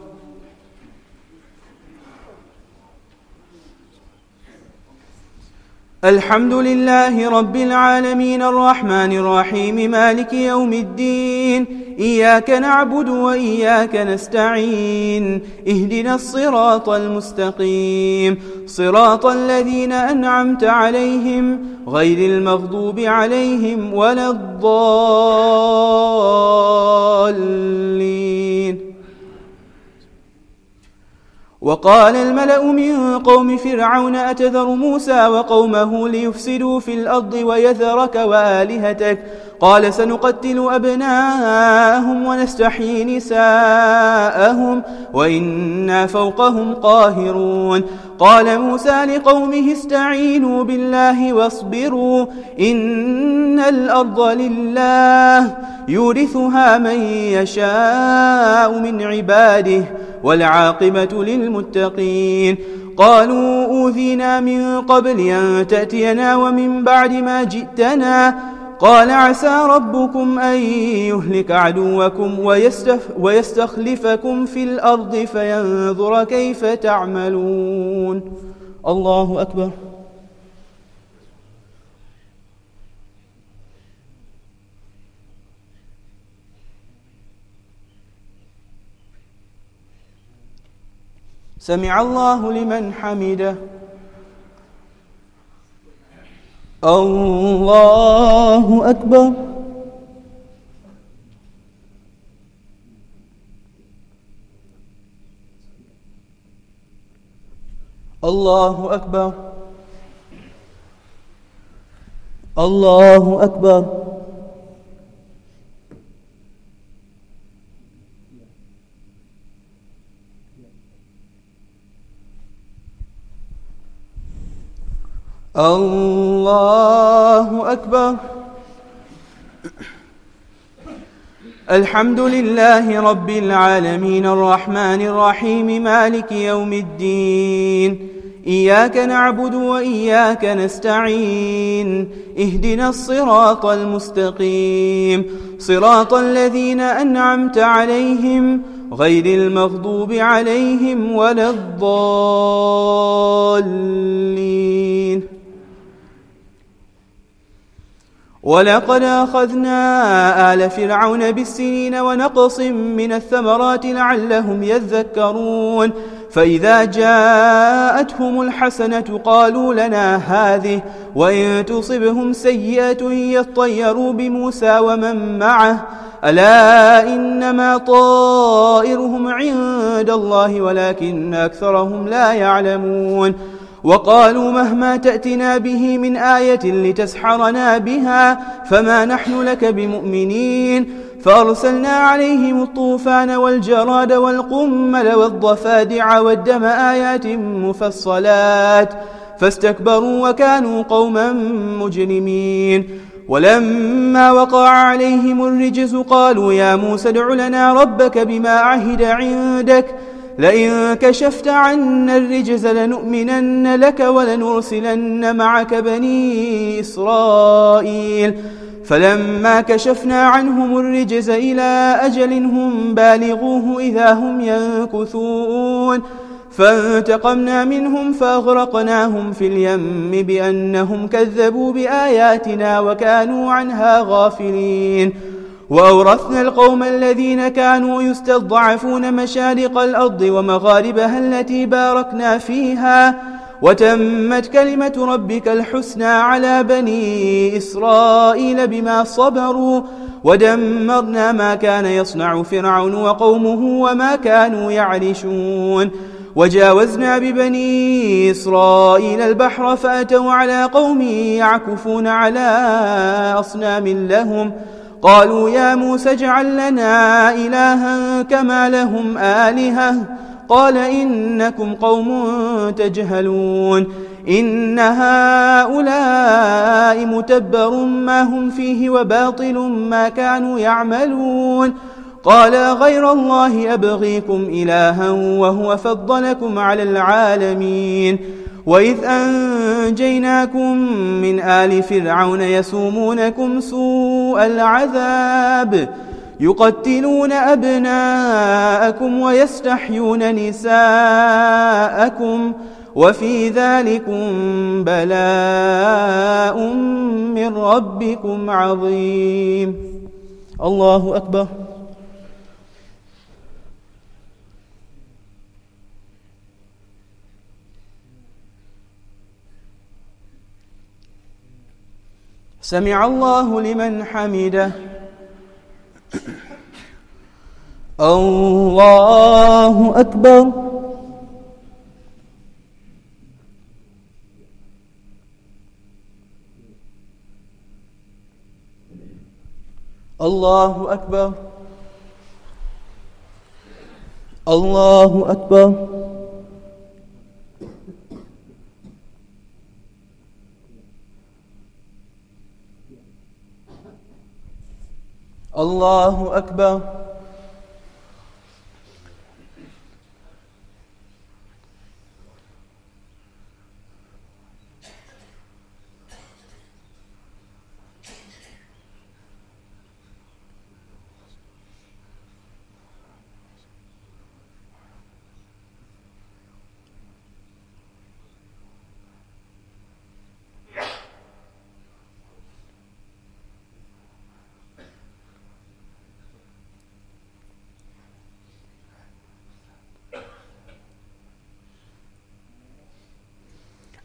الحمد لله رب العالمين الرحمن الرحيم مالك يوم الدين إياك نعبد وإياك نستعين اهدنا الصراط المستقيم صراط الذين أنعمت عليهم غير المغضوب عليهم ولا الضالين. وقال الملأ من قوم فرعون أتذر موسى وقومه ليفسدوا في الأرض ويذرك وآلهتك قال سنقتل أبناءهم ونستحيي نساءهم وإنا فوقهم قاهرون. قال موسى لقومه استعينوا بالله واصبروا إن الأرض لله يورثها من يشاء من عباده والعاقبة للمتقين. قالوا أوذينا من قبل أن تأتينا ومن بعد ما جئتنا قال عسى ربكم أن يهلك عدوكم ويستخلفكم في الأرض فينظر كيف تعملون. الله أكبر. سمع الله لمن حمده. الله أكبر. الله أكبر. الله أكبر. الله أكبر. الحمد لله رب العالمين الرحمن الرحيم مالك يوم الدين. إياك نعبد وإياك نستعين. اهدنا الصراط المستقيم صراط الذين أنعمت عليهم غير المغضوب عليهم ولا الضالين. ولقد أخذنا آل فرعون بالسنين ونقص من الثمرات لعلهم يذكرون. فإذا جاءتهم الحسنة قالوا لنا هذه وإن تصبهم سيئة يطيروا بموسى ومن معه ألا إنما طائرهم عند الله ولكن أكثرهم لا يعلمون. وقالوا مهما تأتنا به من آية لتسحرنا بها فما نحن لك بمؤمنين. فأرسلنا عليهم الطوفان والجراد والقمل والضفادع والدم آيات مفصلات فاستكبروا وكانوا قوما مجرمين. ولما وقع عليهم الرجز قالوا يا موسى ادع لنا ربك بما عهد عندك لئن كشفت عنا الرجز لنؤمنن لك ولنرسلن معك بني إسرائيل. فلما كشفنا عنهم الرجز إلى أجل هم بالغوه إذا هم ينكثون فانتقمنا منهم فأغرقناهم في اليم بأنهم كذبوا بآياتنا وكانوا عنها غافلين. وأورثنا القوم الذين كانوا يستضعفون مشارق الأرض ومغاربها التي باركنا فيها وتمت كلمة ربك الحسنى على بني إسرائيل بما صبروا ودمرنا ما كان يصنع فرعون وقومه وما كانوا يعرشون. وجاوزنا ببني إسرائيل البحر فأتوا على قوم يعكفون على أصنام لهم قالوا يا موسى اجعل لنا إلها كما لهم آلهة قال إنكم قوم تجهلون. إن هؤلاء متبر ما هم فيه وباطل ما كانوا يعملون. قال غير الله أبغيكم إلها وهو فضلكم على العالمين. وإذ أنجيناكم من آل فرعون يسومونكم سوء العذاب يقتلون أبناءكم ويستحيون نساءكم وفي ذلكم بلاء من ربكم عظيم. الله أكبر. سمع الله لمن حمده. الله أكبر. الله أكبر. الله أكبر. الله أكبر.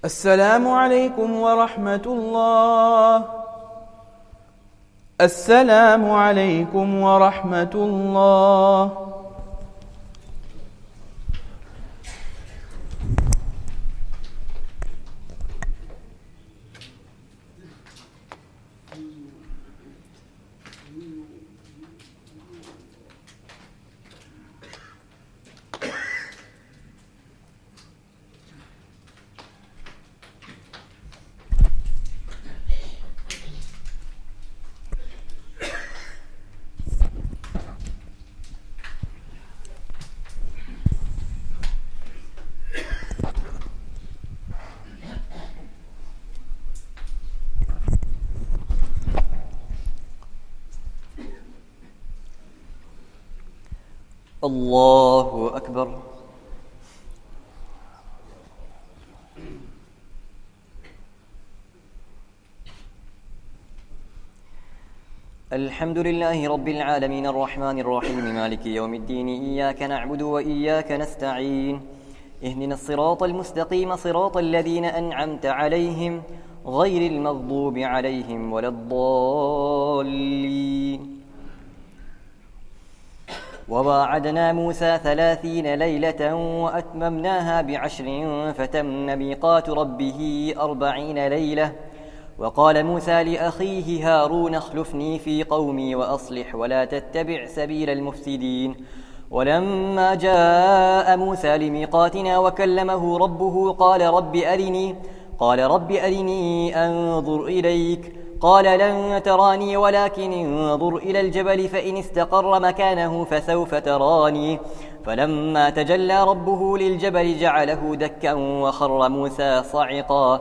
السلام عليكم ورحمة الله. السلام عليكم ورحمة الله. الله أكبر. الحمد لله رب العالمين الرحمن الرحيم مالك يوم الدين إياك نعبد وإياك نستعين اهدنا الصراط المستقيم صراط الذين أنعمت عليهم غير المغضوب عليهم ولا الضالين. وواعدنا موسى ثلاثين ليلة وأتممناها بعشر فتم ميقات ربه أربعين ليلة. وقال موسى لأخيه هارون اخلفني في قومي وأصلح ولا تتبع سبيل المفسدين. ولما جاء موسى لميقاتنا وكلمه ربه قال رب أرني قال رب أرني أنظر إليك قال لن تراني ولكن انظر إلى الجبل فإن استقر مكانه فسوف تراني. فلما تجلى ربه للجبل جعله دكا وخر موسى صعقا.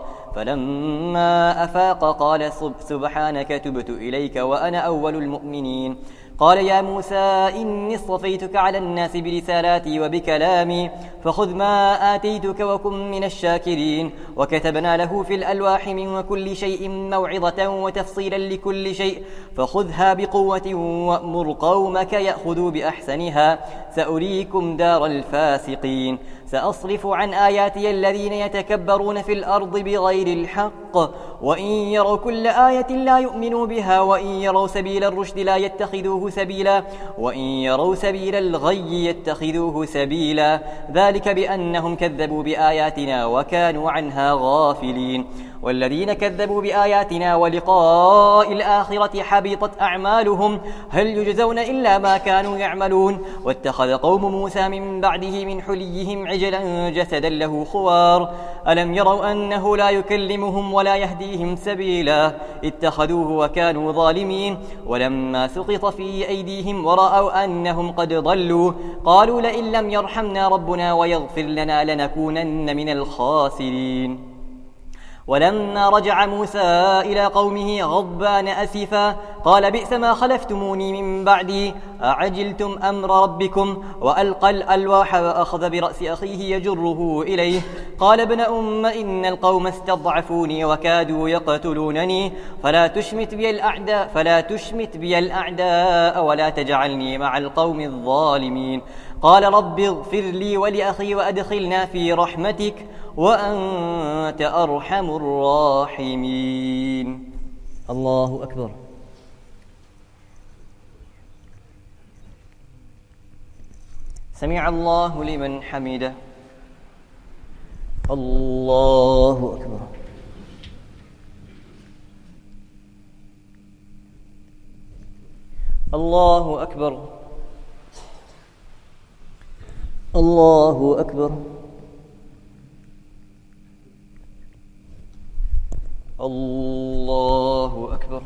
فلما أفاق قال سبحانك تبت إليك وأنا أول المؤمنين. قال يا موسى إني اصطفيتك على الناس برسالاتي وبكلامي فخذ ما آتيتك وكن من الشاكرين. وكتبنا له في الألواح من كل شيء موعظة وتفصيلا لكل شيء فخذها بقوة وأمر قومك يأخذوا بأحسنها سأريكم دار الفاسقين. سأصرف عن آياتي الذين يتكبرون في الأرض بغير الحق وإن يروا كل آية لا يؤمنوا بها وإن يروا سبيل الرشد لا يتخذوه سبيلا وإن يروا سبيل الغي يتخذوه سبيلا ذلك بأنهم كذبوا بآياتنا وكانوا عنها غافلين. والذين كذبوا بآياتنا ولقاء الآخرة حبطت أعمالهم هل يجزون إلا ما كانوا يعملون. واتخذ قوم موسى من بعده من حليهم عجلا جسدا له خوار ألم يروا أنه لا يكلمهم ولا يهديهم سبيلا اتخذوه وكانوا ظالمين. ولما سقط في أيديهم ورأوا أنهم قد ضلوا قالوا لئن لم يرحمنا ربنا ويغفر لنا لنكونن من الخاسرين. ولما رجع موسى إلى قومه غضبان أسفا قال بئس ما خلفتموني من بعدي أعجلتم أمر ربكم. وألقى الألواح وأخذ برأس أخيه يجره إليه قال ابن أم إن القوم استضعفوني وكادوا يقتلونني فلا تشمت بي الأعداء فلا تشمت بي الأعداء ولا تجعلني مع القوم الظالمين. قال رب اغفر لي ولأخي وأدخلنا في رحمتك وأنت أرحم الراحمين. الله أكبر. سمع الله لمن حمده. الله أكبر. الله أكبر. الله أكبر. الله أكبر.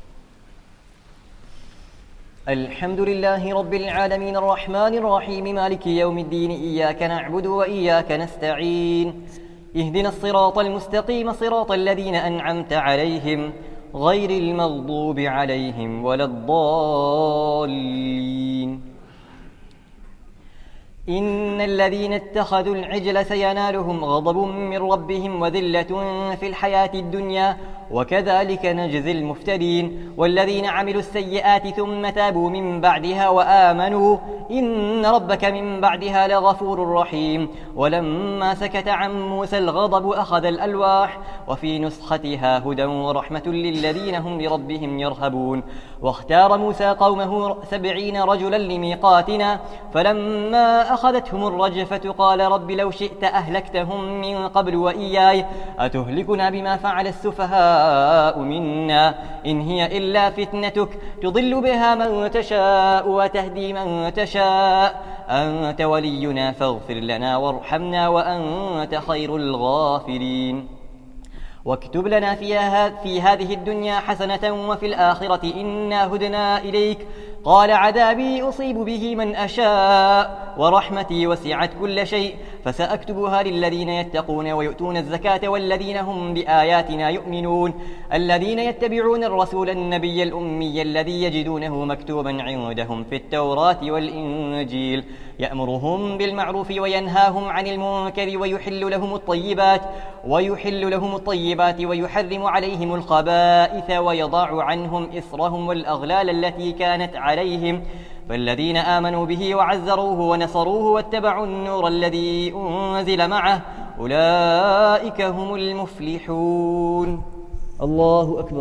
الحمد لله رب العالمين الرحمن الرحيم مالك يوم الدين إياك نعبد وإياك نستعين اهدنا الصراط المستقيم صراط الذين أنعمت عليهم غير المغضوب عليهم ولا الضالين. إن الذين اتخذوا العجل سينالهم غضب من ربهم وذلة في الحياة الدنيا وكذلك نجزي المفترين والذين عملوا السيئات ثم تابوا من بعدها وآمنوا إن ربك من بعدها لغفور رحيم. ولما سكت عن موسى الغضب أخذ الألواح وفي نسختها هدى ورحمة للذين هم لربهم يرهبون. واختار موسى قومه سبعين رجلا لميقاتنا فلما أخذتهم الرجفة قال رب لو شئت أهلكتهم من قبل وإياي أتهلكنا بما فعل السفهاء منا إن هي إلا فتنتك تضل بها من تشاء وتهدي من تشاء أنت ولينا فاغفر لنا وارحمنا وأنت خير الغافرين. واكتب لنا فيها في هذه الدنيا حسنة وفي الآخرة إنا هدنا إليك قال عذابي أصيب به من أشاء ورحمتي وسعت كل شيء فسأكتبها للذين يتقون ويؤتون الزكاة والذين هم بآياتنا يؤمنون الذين يتبعون الرسول النبي الأمي الذي يجدونه مكتوبا عندهم في التوراة والإنجيل يأمرهم بالمعروف وينهاهم عن المنكر ويحل لهم الطيبات ويحل لهم الطيبات ويحرم عليهم الخبائث ويضع عنهم إصرهم والأغلال التي كانت عليهم فالذين آمنوا به وعزروه ونصروه واتبعوا النور الذي أنزل معه أولئك هم المفلحون. الله أكبر.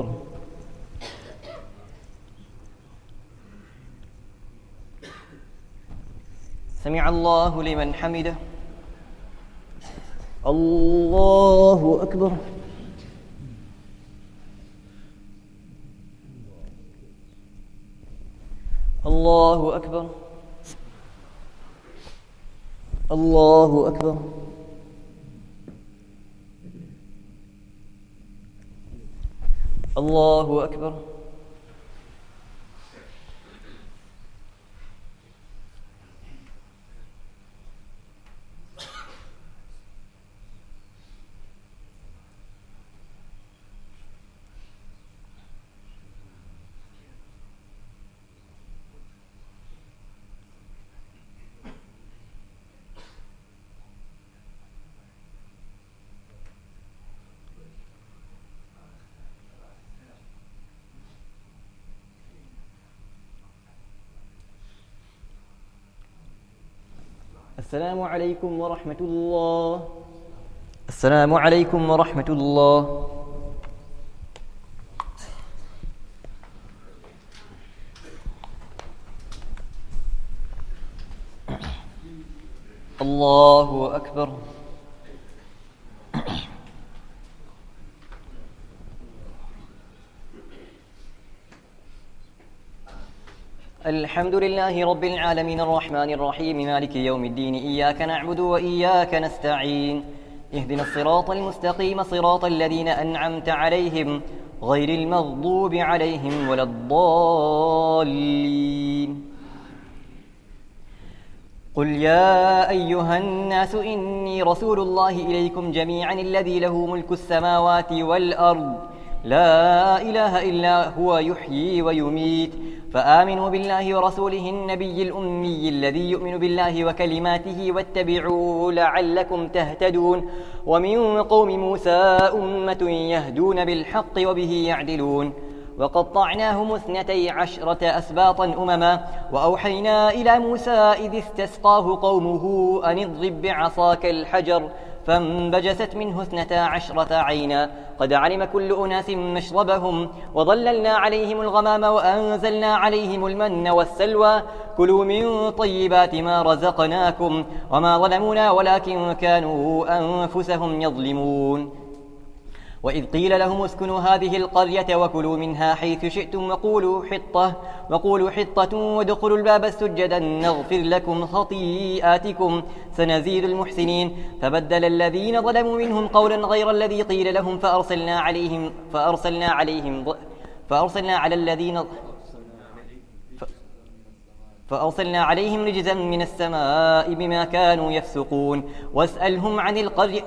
سمع الله لمن حمده. الله أكبر. الله أكبر. الله أكبر. الله أكبر. السلام عليكم ورحمة الله. السلام عليكم ورحمة الله. الله أكبر. الحمد لله رب العالمين الرحمن الرحيم مالك يوم الدين إياك نعبد وإياك نستعين اهدنا الصراط المستقيم صراط الذين أنعمت عليهم غير المغضوب عليهم ولا الضالين. قل يا أيها الناس إني رسول الله إليكم جميعا الذي له ملك السماوات والأرض لا إله إلا هو يحيي ويميت فآمنوا بالله ورسوله النبي الأمي الذي يؤمن بالله وكلماته واتبعوه لعلكم تهتدون. ومن قوم موسى أمة يهدون بالحق وبه يعدلون. وقطعناهم اثنتي عشرة أسباطا أمما وأوحينا إلى موسى إذ استسقاه قومه أن اضرب بعصاك الحجر فانبجست منه اثنتا عشرة عينا قد علم كل أناس مشربهم وظللنا عليهم الغمام وأنزلنا عليهم المن والسلوى كلوا من طيبات ما رزقناكم وما ظلمونا ولكن كانوا أنفسهم يظلمون. وإذ قيل لهم اسكنوا هذه القرية وكلوا منها حيث شئتم وقولوا حطة وقولوا حطة وادخلوا الباب سجدا نغفر لكم خطيئاتكم سنزيد المحسنين. فبدل الذين ظلموا منهم قولا غير الذي قيل لهم فأرسلنا عليهم فأرسلنا عليهم فأرسلنا على الذين فأرسلنا عليهم رجزا من السماء بما كانوا يفسقون. واسألهم عن القرية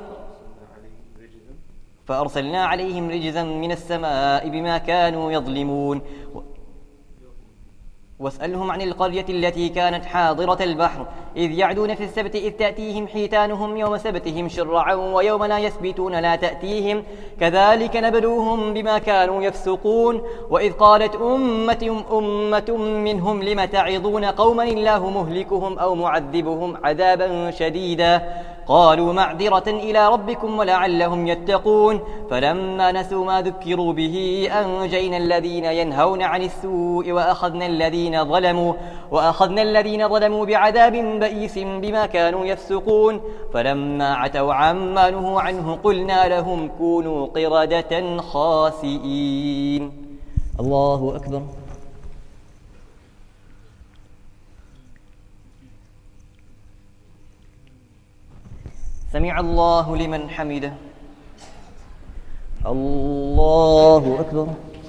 فأرسلنا عليهم رجزا من السماء بما كانوا يظلمون. واسألهم عن القرية التي كانت حاضرة البحر إذ يعدون في السبت إذ تأتيهم حيتانهم يوم سبتهم شرعا ويوم لا يسبتون لا تأتيهم كذلك نبلوهم بما كانوا يفسقون وإذ قالت أمة أمة منهم لم تعظون قوما الله مهلكهم أو معذبهم عذابا شديدا قالوا معذرة إلى ربكم ولعلهم يتقون فلما نسوا ما ذكروا به أنجينا الذين ينهون عن السوء وأخذنا الذين ظلموا وأخذنا الذين ظلموا بعذاب بئيس بما كانوا يفسقون فلما عتوا عما نهوا عنه قلنا لهم كونوا قردة خاسئين. الله أكبر. سمع الله لمن حمده. الله أكبر.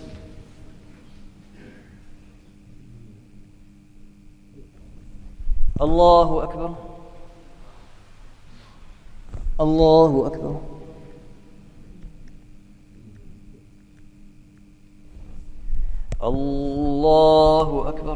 الله أكبر. الله أكبر. الله أكبر.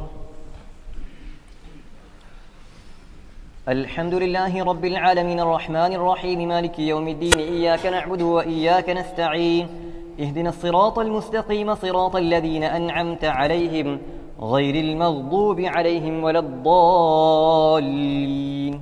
الحمد لله رب العالمين الرحمن الرحيم مالك يوم الدين إياك نعبد وإياك نستعين اهدنا الصراط المستقيم صراط الذين أنعمت عليهم غير المغضوب عليهم ولا الضالين.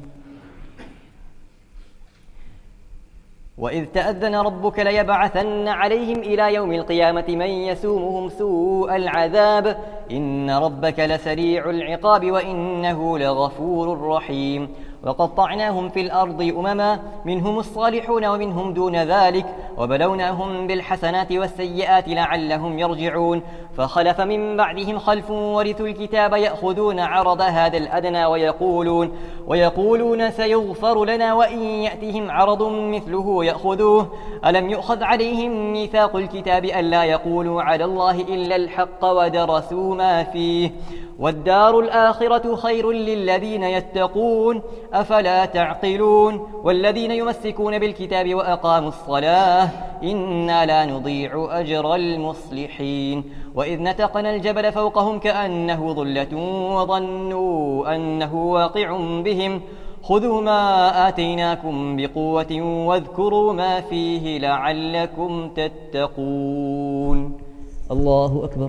وإذ تأذن ربك ليبعثن عليهم إلى يوم القيامة من يسومهم سوء العذاب إن ربك لسريع العقاب وإنه لغفور رحيم. وقطعناهم في الأرض أمما منهم الصالحون ومنهم دون ذلك وبلوناهم بالحسنات والسيئات لعلهم يرجعون فخلف من بعدهم خلف ورثوا الكتاب يأخذون عرض هذا الأدنى ويقولون ويقولون سيغفر لنا وإن يأتهم عرض مثله يأخذوه ألم يؤخذ عليهم ميثاق الكتاب ألا يقولوا على الله إلا الحق ودرسوا ما فيه والدار الآخرة خير للذين يتقون أفلا تعقلون. والذين يمسكون بالكتاب وأقاموا الصلاة إنا لا نضيع أجر المصلحين. وإذ نتقنا الجبل فوقهم كأنه ظلة وظنوا أنه واقع بهم خذوا ما آتيناكم بقوة واذكروا ما فيه لعلكم تتقون. الله أكبر.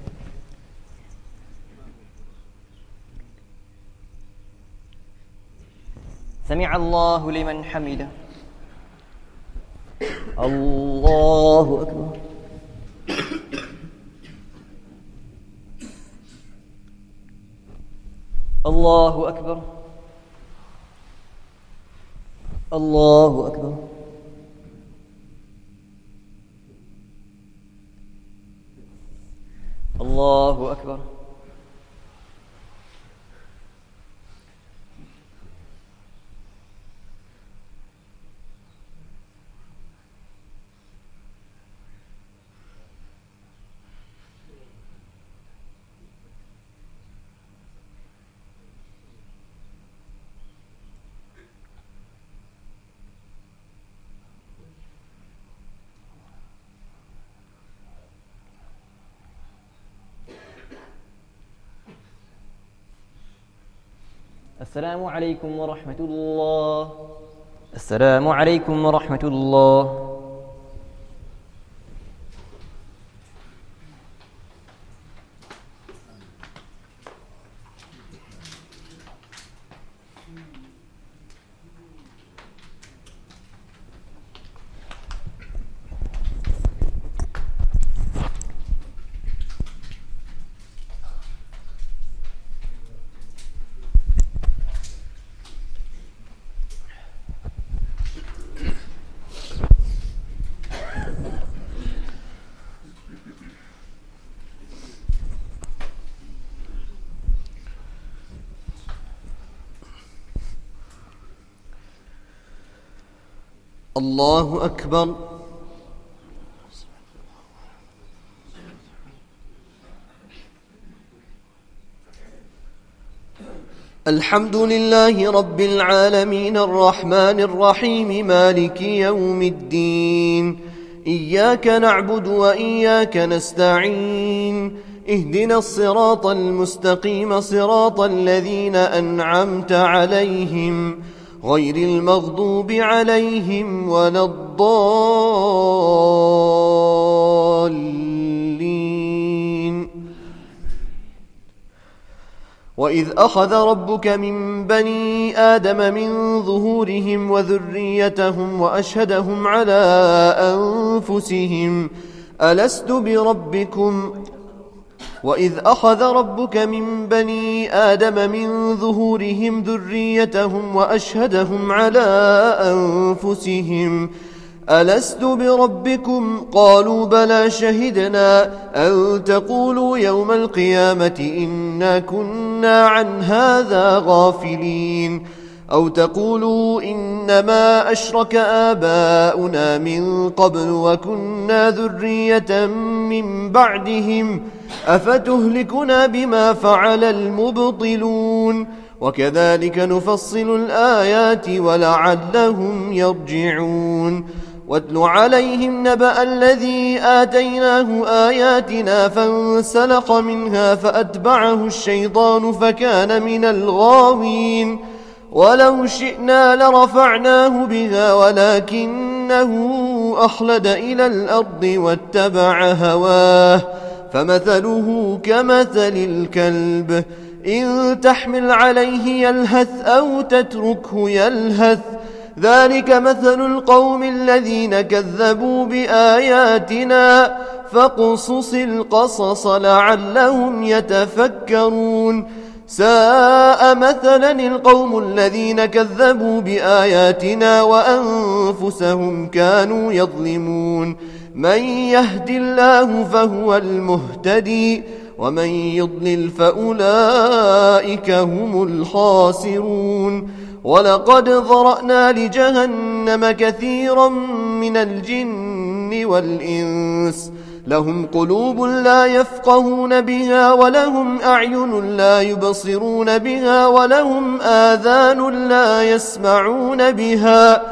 سمع الله لمن حمده. الله أكبر. الله أكبر. الله أكبر. الله أكبر. السلام عليكم ورحمة الله. السلام عليكم ورحمة الله. الله أكبر. الحمد لله رب العالمين الرحمن الرحيم مالك يوم الدين إياك نعبد وإياك نستعين اهدنا الصراط المستقيم صراط الذين أنعمت عليهم غير المغضوب عليهم ولا الضالين. وإذ أخذ ربك من بني آدم من ظهورهم وذريتهم وأشهدهم على أنفسهم ألست بربكم وإذ أخذ ربك من بني آدم من ظهورهم ذريتهم وأشهدهم على أنفسهم ألست بربكم قالوا بلى شهدنا أن تقولوا يوم القيامة إنا كنا عن هذا غافلين أو تقولوا إنما أشرك آباؤنا من قبل وكنا ذرية من بعدهم أفتهلكنا بما فعل المبطلون وكذلك نفصل الآيات ولعلهم يرجعون. واتل عليهم نبأ الذي آتيناه آياتنا فانسلخ منها فأتبعه الشيطان فكان من الغاوين ولو شئنا لرفعناه بها ولكنه أخلد إلى الأرض واتبع هواه فمثله كمثل الكلب إن تحمل عليه يلهث أو تتركه يلهث ذلك مثل القوم الذين كذبوا بآياتنا فاقصص القصص لعلهم يتفكرون. ساء مثلا القوم الذين كذبوا بآياتنا وأنفسهم كانوا يظلمون. من يهد الله فهو المهتدي ومن يضلل فأولئك هم الخاسرون. ولقد ذرأنا لجهنم كثيرا من الجن والإنس لهم قلوب لا يفقهون بها ولهم أعين لا يبصرون بها ولهم آذان لا يسمعون بها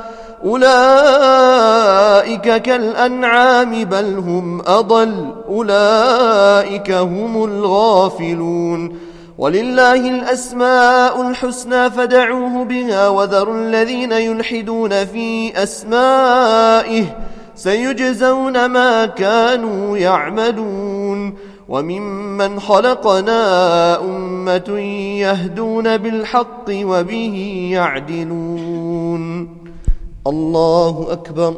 أولئك كالأنعام بل هم أضل أولئك هم الغافلون. ولله الأسماء الحسنى فدعوه بها وذروا الذين يلحدون في أسمائه سيجزون ما كانوا يعملون. وممن خلقنا أمة يهدون بالحق وبه يعدلون. الله أكبر.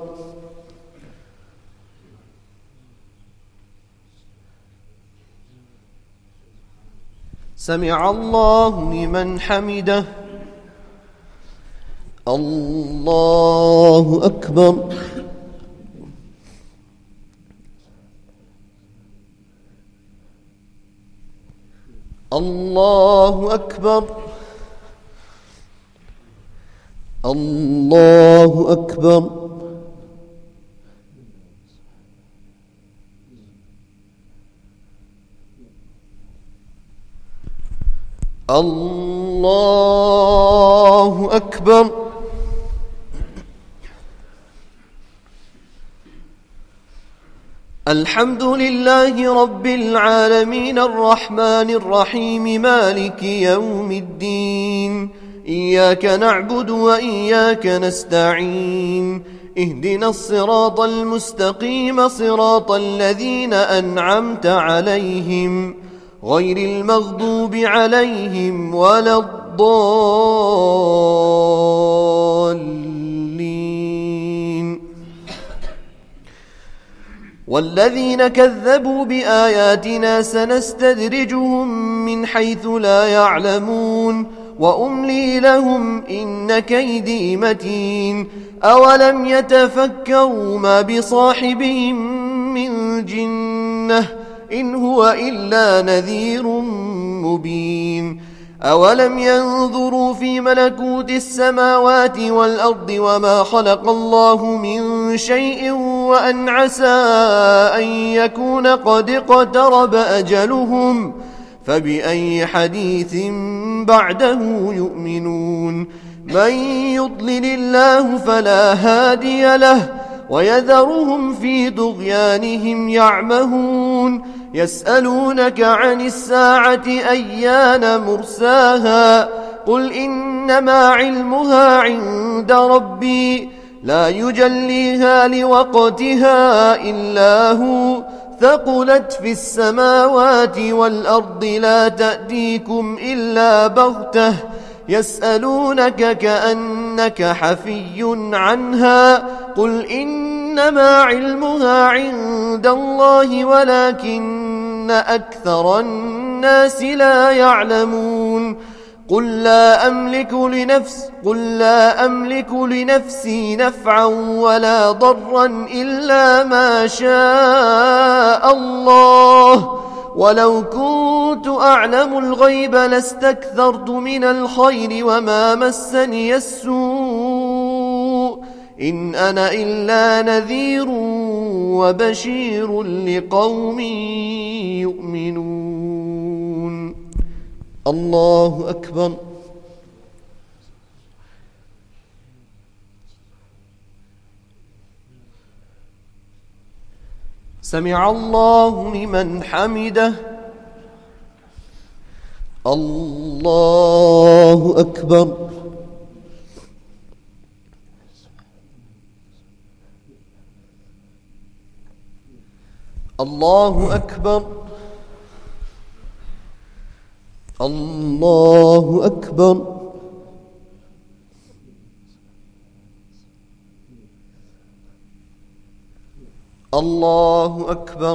سمع الله لمن حمده. الله أكبر. الله أكبر. الله أكبر. الله أكبر. الحمد لله رب العالمين الرحمن الرحيم مالك يوم الدين إياك نعبد وإياك نستعين اهدنا الصراط المستقيم صراط الذين أنعمت عليهم غير المغضوب عليهم ولا الضالين. والذين كذبوا بآياتنا سنستدرجهم من حيث لا يعلمون وأملي لهم إن كيدي متين. أولم يتفكروا ما بصاحبهم من جنة إن هو إلا نذير مبين. أولم ينظروا في ملكوت السماوات والأرض وما خلق الله من شيء وأن عسى أن يكون قد اقترب أجلهم فبأي حديث بعده يؤمنون. من يضلل الله فلا هادي له ويذرهم في طغيانهم يعمهون. يسألونك عن الساعة أيان مرساها قل إنما علمها عند ربي لا يجليها لوقتها إلا هو ثقلت في السماوات والأرض لا تأتيكم إلا بغتة يسألونك كأنك حفي عنها قل إنما علمها عند الله ولكن أكثر الناس لا يعلمون قل لا أملك لنفس قل لا أملك لنفسي نفعا ولا ضرا إلا ما شاء الله ولو كنت أعلم الغيب لاستكثرت من الخير وما مسني السوء إن أنا إلا نذير وبشير لقوم يؤمنون. الله أكبر. سمع الله لمن حمده. الله أكبر. الله أكبر. الله أكبر. الله أكبر.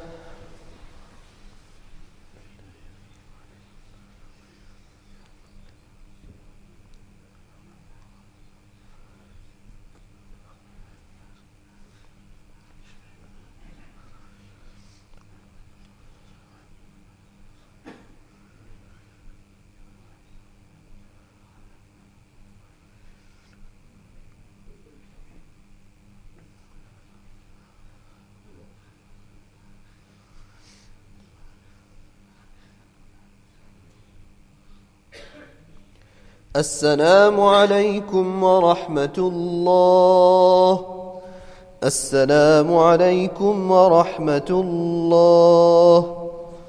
السلام عليكم ورحمة الله. السلام عليكم ورحمة الله.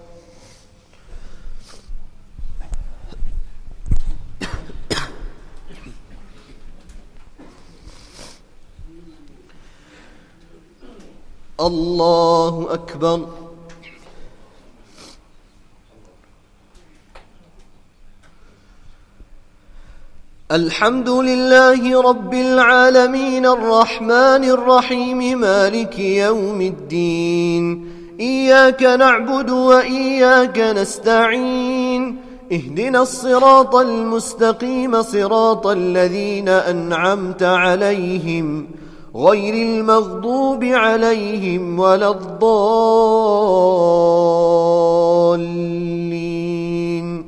الله أكبر. الحمد لله رب العالمين الرحمن الرحيم مالك يوم الدين إياك نعبد وإياك نستعين اهدنا الصراط المستقيم صراط الذين أنعمت عليهم غير المغضوب عليهم ولا الضالين.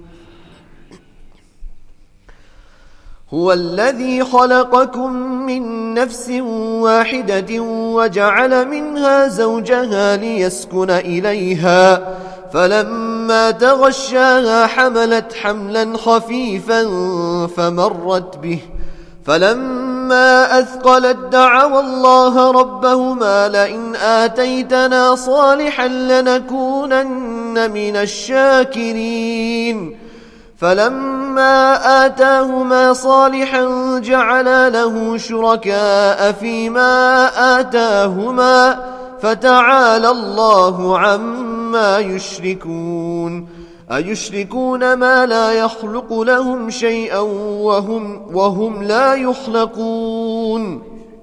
هو الذي خلقكم من نفس واحدة وجعل منها زوجها ليسكن إليها فلما تغشاها حملت حملا خفيفا فمرت به فلما أثقلت دعوا الله ربهما لئن آتيتنا صالحا لنكونن من الشاكرين فلما آتاهما صالحا جعلا له شركاء فيما آتاهما فتعالى الله عما يشركون أيشركون ما لا يخلق لهم شيئا وهم, وهم لا يخلقون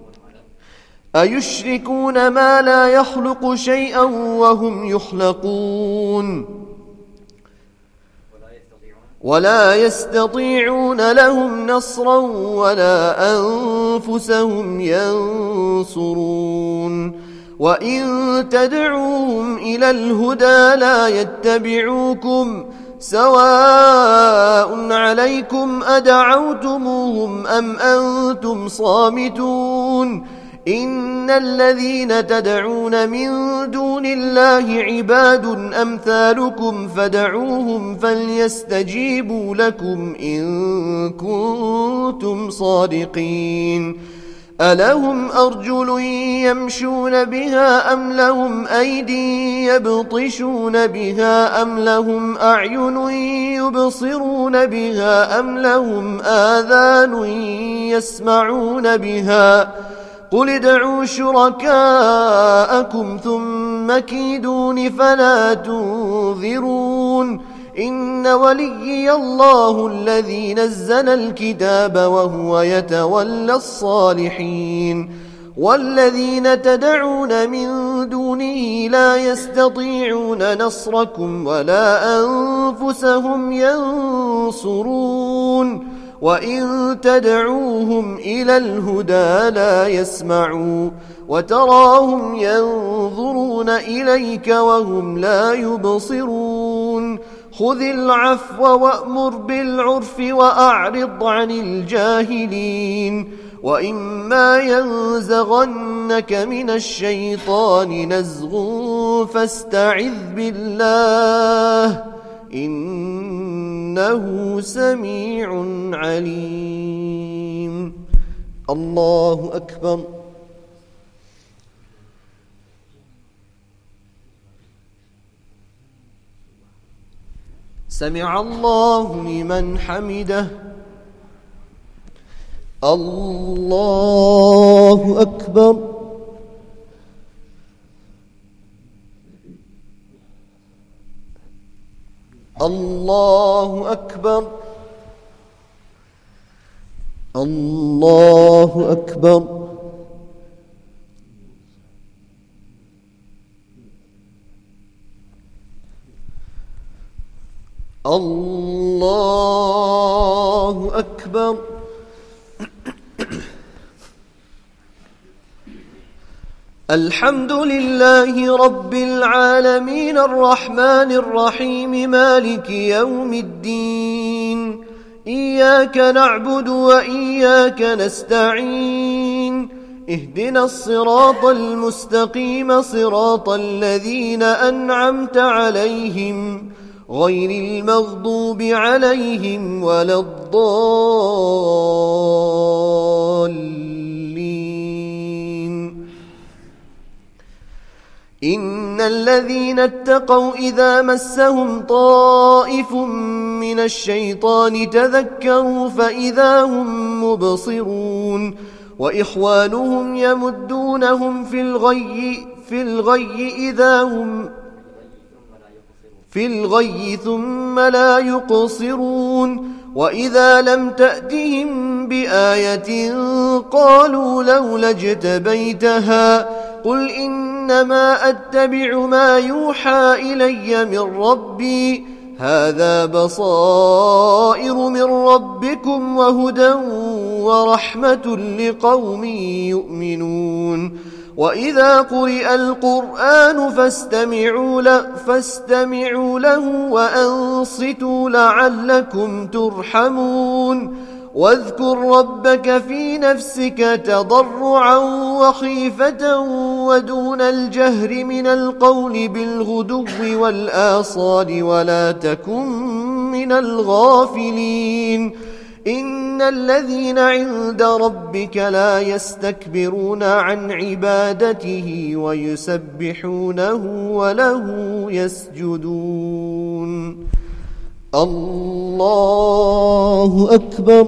أيشركون ما لا يخلق شيئا وهم يخلقون ولا يستطيعون لهم نصرا ولا أنفسهم ينصرون وإن تدعوهم إلى الهدى لا يتبعوكم سواء عليكم أدعوتموهم أم أنتم صامتون إن الذين تدعون من دون الله عباد أمثالكم فدعوهم فليستجيبوا لكم إن كنتم صادقين ألهم أرجل يمشون بها أم لهم أيدي يبطشون بها أم لهم أعين يبصرون بها أم لهم آذان يسمعون بها قل ادعوا شركاءكم ثم كيدون فلا تنظرون إن وليي الله الذي نزل الكتاب وهو يتولى الصالحين والذين تدعون من دونه لا يستطيعون نصركم ولا أنفسهم ينصرون وإن تدعوهم إلى الهدى لا يسمعوا وتراهم ينظرون إليك وهم لا يبصرون خذ العفو وأمر بالعرف وأعرض عن الجاهلين وإما ينزغنك من الشيطان نزغ فاستعذ بالله إنه سميع عليم. الله أكبر. سمع الله لمن حمده. الله أكبر. الله أكبر. الله أكبر. الله أكبر. الحمد لله رب العالمين الرحمن الرحيم مالك يوم الدين إياك نعبد وإياك نستعين اهدنا الصراط المستقيم صراط الذين أنعمت عليهم غير المغضوب عليهم ولا الضالين. إن الذين اتقوا إذا مسهم طائف من الشيطان تذكروا فإذا هم مبصرون وإخوانهم يمدونهم في الغي في الغي إذا هم في الغي ثم لا يقصرون وإذا لم تأتهم بآية قالوا لولا اجتبيتها قل إنما أتبع ما يوحى إلي من ربي هذا بصائر من ربكم وهدى ورحمة لقوم يؤمنون. وإذا قرئ القرآن فاستمعوا له, فاستمعوا له وأنصتوا لعلكم ترحمون. واذكر ربك في نفسك تضرعا وخيفة ودون الجهر من القول بالغدو والآصال ولا تكن من الغافلين. إن الذين عند ربك لا يستكبرون عن عبادته ويسبحونه وله يسجدون. الله أكبر.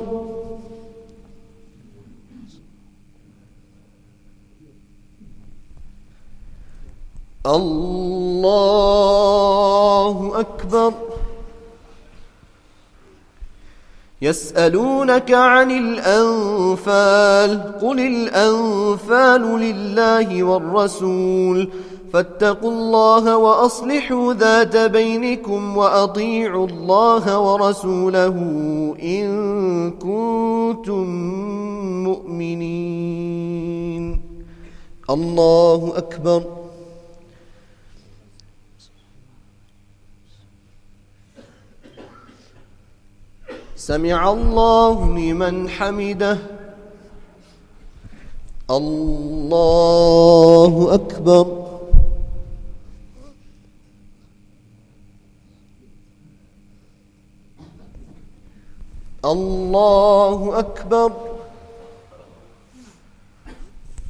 الله أكبر. يسألونك عن الأنفال قل الأنفال لله والرسول فاتقوا الله وأصلحوا ذات بينكم وأطيعوا الله ورسوله إن كنتم مؤمنين. الله أكبر. سمع الله لمن حمده. الله أكبر. الله أكبر.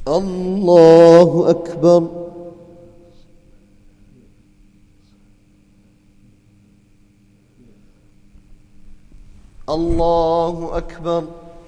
الله أكبر. الله أكبر.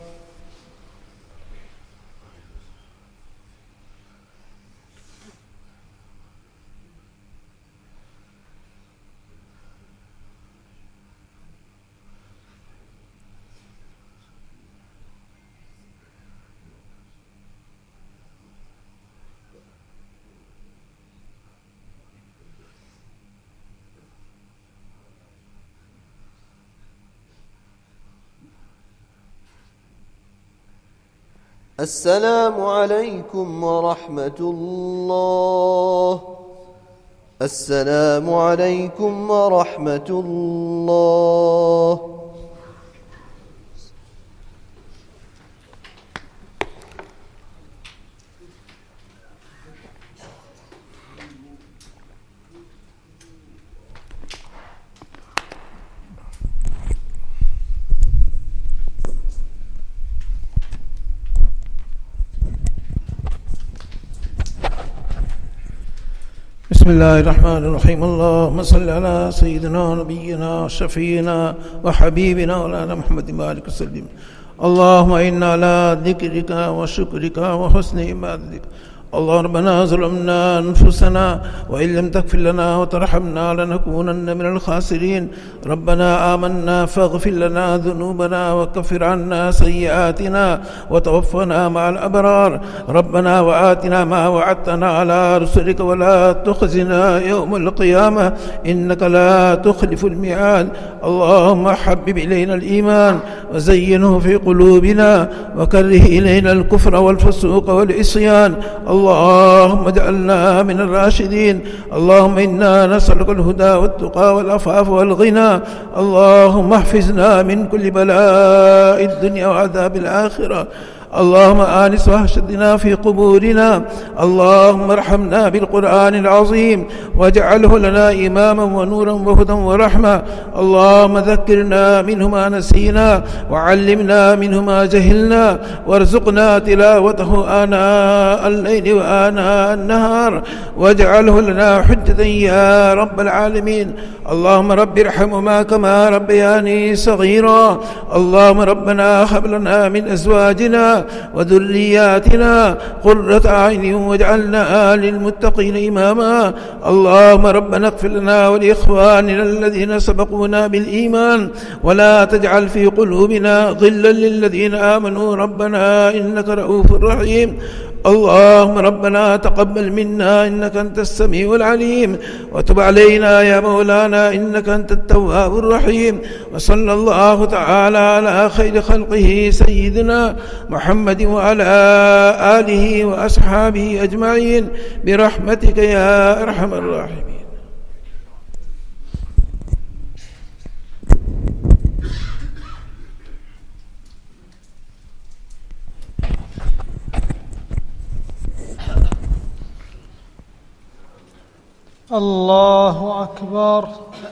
السلام عليكم ورحمة الله. السلام عليكم ورحمة الله. بسم الله الرحمن الرحيم. اللهم صل على سيدنا نبينا شفينا وحبيبنا مولانا محمد وآله وسلم. اللهم إنا على ذكرك وشكرك وحسن عبادتك. اللهم ربنا ظلمنا أنفسنا وإن لم تغفر لنا وترحمنا لنكونن من الخاسرين. ربنا آمنا فاغفر لنا ذنوبنا وكفر عنا سيئاتنا وتوفنا مع الأبرار. ربنا وآتنا ما وعدتنا على رسلك ولا تخزنا يوم القيامة إنك لا تخلف الميعاد. اللهم حبب إلينا الإيمان وزينه في قلوبنا وكره إلينا الكفر والفسوق والعصيان. اللهم اجعلنا من الراشدين. اللهم إنا نسألك الهدى والتقى والعفاف والغنى. اللهم احفظنا من كل بلاء الدنيا وعذاب الآخرة. اللهم آنس وحشدنا في قبورنا. اللهم ارحمنا بالقرآن العظيم واجعله لنا إماما ونورا وهدى ورحمة. اللهم ذكرنا منه ما نسينا وعلمنا منه ما جهلنا وارزقنا تلاوته آناء الليل وآناء النهار واجعله لنا حجة يا رب العالمين. اللهم رب ارحمهما كما ربياني صغيرا. اللهم ربنا هب لنا من أزواجنا وذرياتنا قرة أعين واجعلنا للمتقين إماما. اللهم ربنا اغفر لنا ولإخواننا الذين سبقونا بالإيمان ولا تجعل في قلوبنا غلا للذين آمنوا ربنا إنك رؤوف رحيم. اللهم ربنا تقبل منا إنك أنت السميع العليم وتب علينا يا مولانا إنك أنت التواب الرحيم. وصلى الله تعالى على خير خلقه سيدنا محمد وعلى آله وأصحابه أجمعين برحمتك يا أرحم الراحمين. الله أكبر.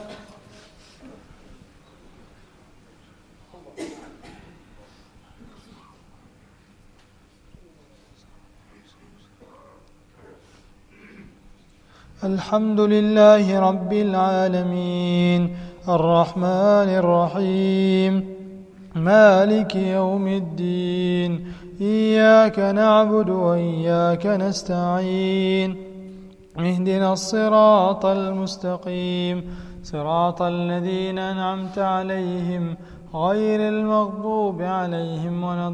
الحمد لله رب العالمين الرحمن الرحيم مالك يوم الدين إياك نعبد وإياك نستعين اهدنا الصراط المستقيم صراط الذين أنعمت عليهم غير المغضوب عليهم ولا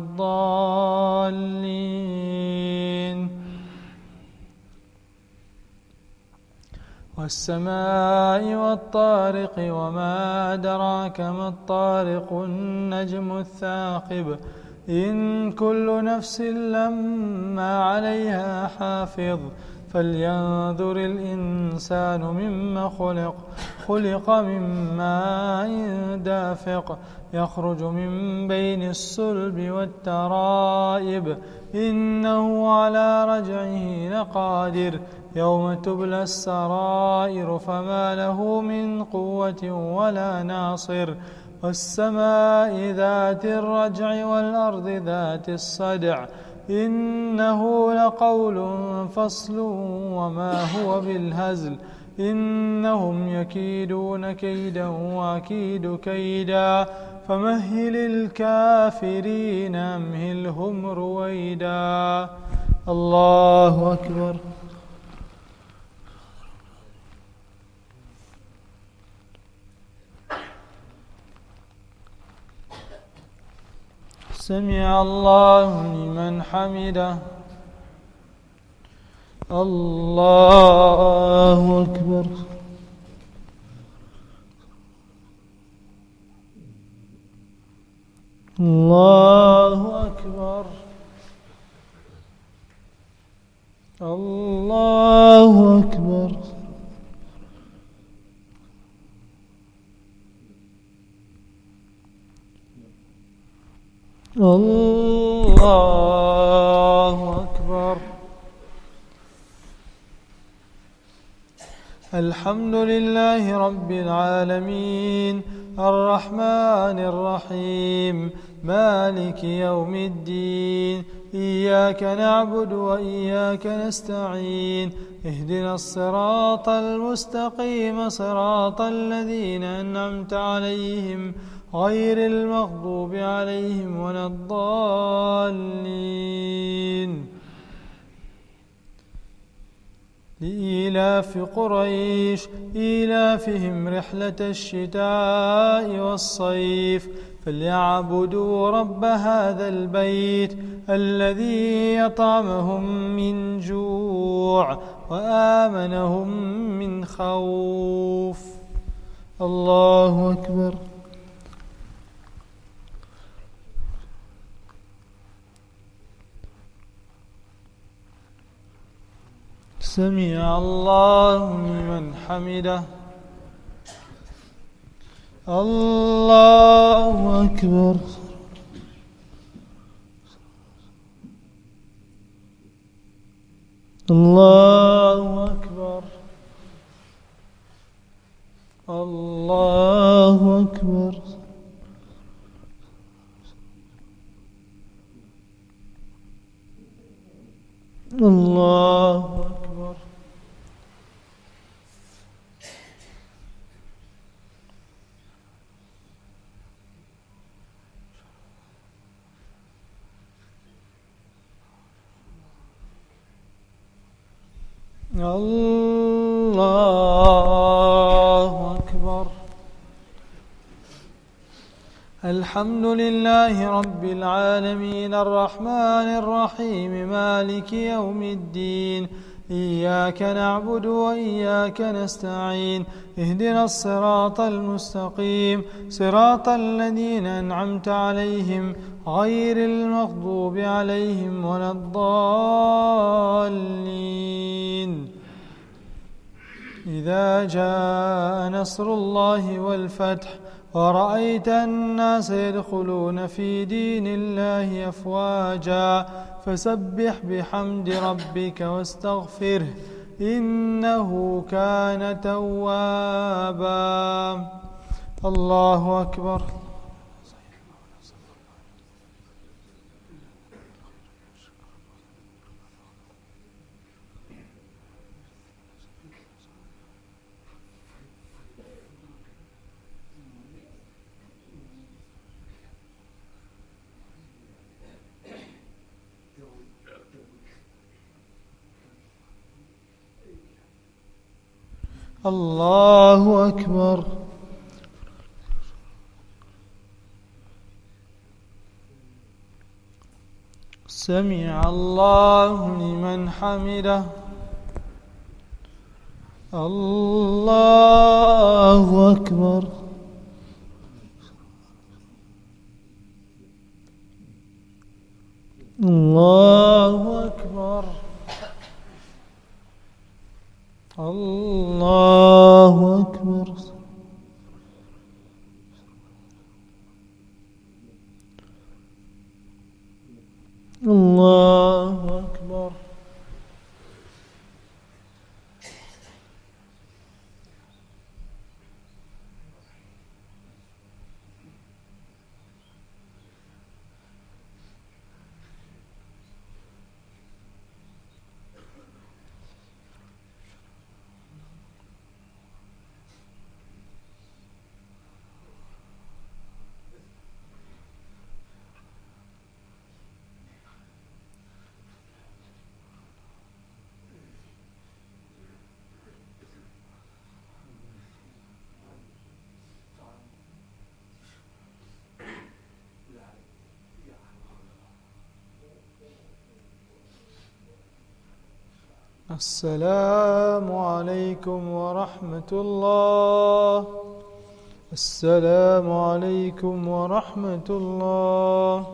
الضالين. والسماء والطارق وما أدراك ما الطارق النجم الثاقب إن كل نفس لما عليها حافظ فلينظر الإنسان مما خلق خلق من ماء دافق يخرج من بين الصلب والترائب إنه على رجعه لقادر يوم تبلى السرائر فما له من قوة ولا ناصر. والسماء ذات الرجع والأرض ذات الصدع إنه لقول فصل وما هو بالهزل إنهم يكيدون كيدا وأكيد كيدا فمهل الكافرين أمهلهم رويدا. الله أكبر. سمع الله لمن حمده. الله أكبر. الله أكبر. الله أكبر. الله أكبر. الحمد لله رب العالمين الرحمن الرحيم مالك يوم الدين إياك نعبد وإياك نستعين اهدنا الصراط المستقيم صراط الذين أنعمت عليهم غير المغضوب عليهم ولا الضالين. لإيلاف قريش إيلافهم رحلة الشتاء والصيف فليعبدوا رب هذا البيت الذي يطعمهم من جوع وآمنهم من خوف. الله أكبر. سمع الله لمن حمده. الله أكبر. الله أكبر. الله أكبر. الله أكبر. الله أكبر. الحمد لله رب العالمين الرحمن الرحيم مالك يوم الدين إياك نعبد وإياك نستعين اهدنا الصراط المستقيم صراط الذين أنعمت عليهم غير المغضوب عليهم ولا الضالين. إذا جاء نصر الله والفتح ورأيت الناس يدخلون في دين الله أفواجا فسبح بحمد ربك واستغفره إنه كان توابا. الله أكبر. الله أكبر. سمع الله لمن حمده. الله أكبر. الله أكبر. الله أكبر. الله أكبر. السلام عليكم ورحمة الله. السلام عليكم ورحمة الله.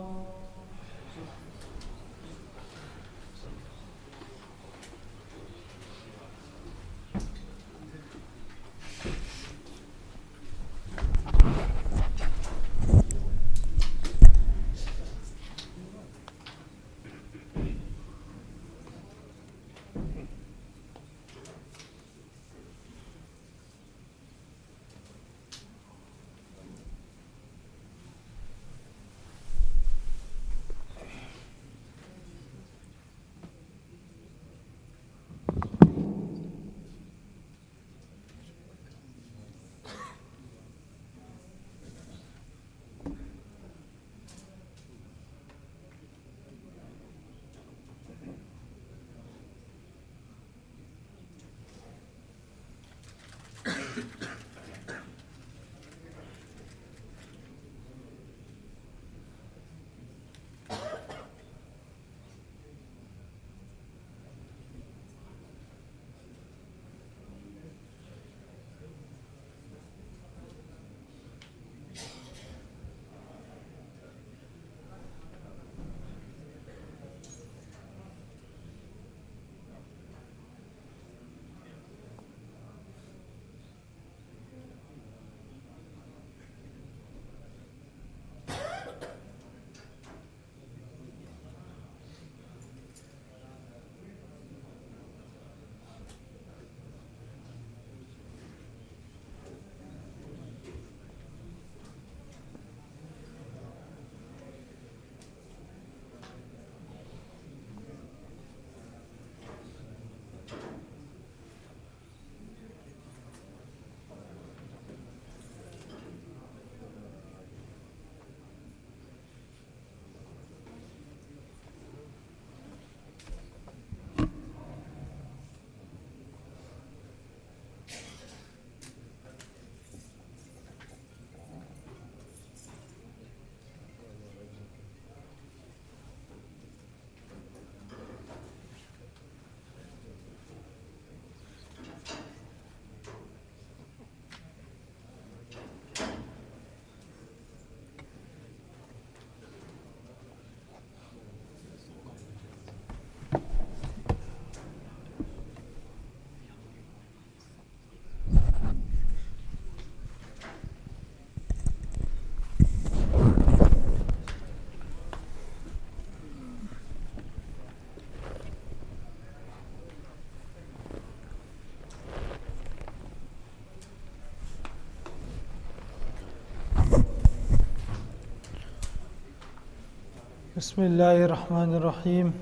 Bismillahir Rahmanir Rahim.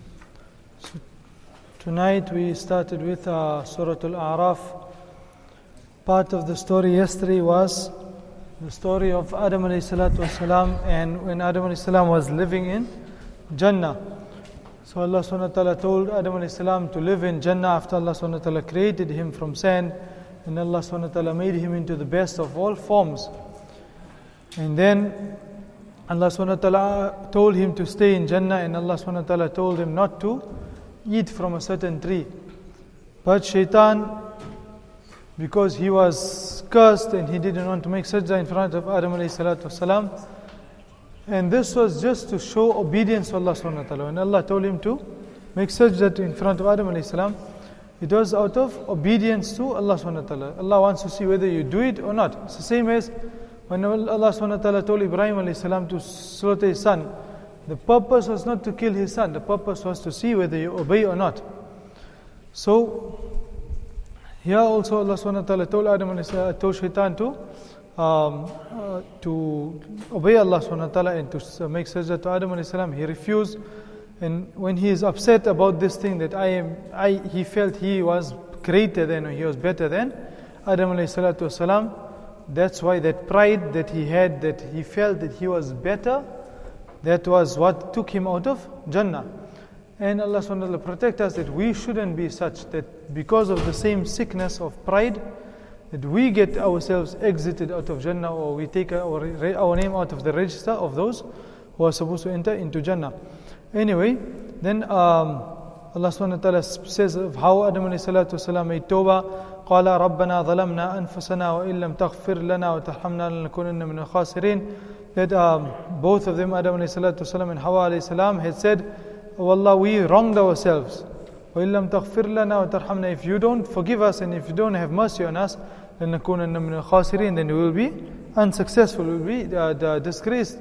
So tonight we started with uh, Surah Al-A'raf. Part of the story yesterday was the story of Adam alayhi salatu wasalam, and when Adam alayhi salam was living in Jannah. So Allah subhanahu wa ta'ala told Adam alayhi salam to live in Jannah after Allah subhanahu wa ta'ala created him from sand, and Allah subhanahu wa ta'ala made him into the best of all forms. And then Allah subhanahu wa ta'ala told him to stay in Jannah, and Allah subhanahu wa ta'ala told him not to eat from a certain tree. But Shaitan, because he was cursed and he didn't want to make sajda in front of Adam alayhi salatu wasalam, and this was just to show obedience to Allah subhanahu wa ta'ala. When Allah told him to make sajda in front of Adam alayhi salam, it was out of obedience to Allah subhanahu wa ta'ala. Allah wants to see whether you do it or not. It's the same as when Allah subhanahu wa ta'ala told Ibrahim alayhi salam to slaughter his son. The purpose was not to kill his son. The purpose was to see whether you obey or not. So here also Allah subhanahu wa ta'ala told Adam alayhi salam, told Shaitan to um, uh, to obey Allah subhanahu wa ta'ala and to make sajda to Adam alayhi salam. He refused, and when he is upset about this thing that I am, I he felt he was greater than, or he was better than Adam alayhi salatu wasalam. That's why that pride that he had, that he felt that he was better, that was what took him out of Jannah. And Allah subhanahu wa ta'ala protect us that we shouldn't be such, that because of the same sickness of pride, that we get ourselves exited out of Jannah, or we take our, our name out of the register of those who are supposed to enter into Jannah. Anyway, then um, Allah subhanahu wa ta'ala says of how Adam alayhi salatu wasalam made tawbah. قَالَ رَبَّنَا ظَلَمْنَا أَنفُسَنَا وَإِن لَمْ تَغْفِرْ لَنَا وَتَرْحَمْنَا لَنَكُونَنَّ مِنَ الْخَاسِرِينَ. That um, both of them, Adam alayhi salatu wasalam and Hawa alayhi salam, had said, Oh Allah, we wronged ourselves. وَإِن لَمْ تَغْفِرْ لَنَا وَتَرْحَمْنَا. If you don't forgive us and if you don't have mercy on us, لَنَكُونَنَّ مِنَ الْخَاسِرِينَ, then we will be unsuccessful, we will be uh, disgraced.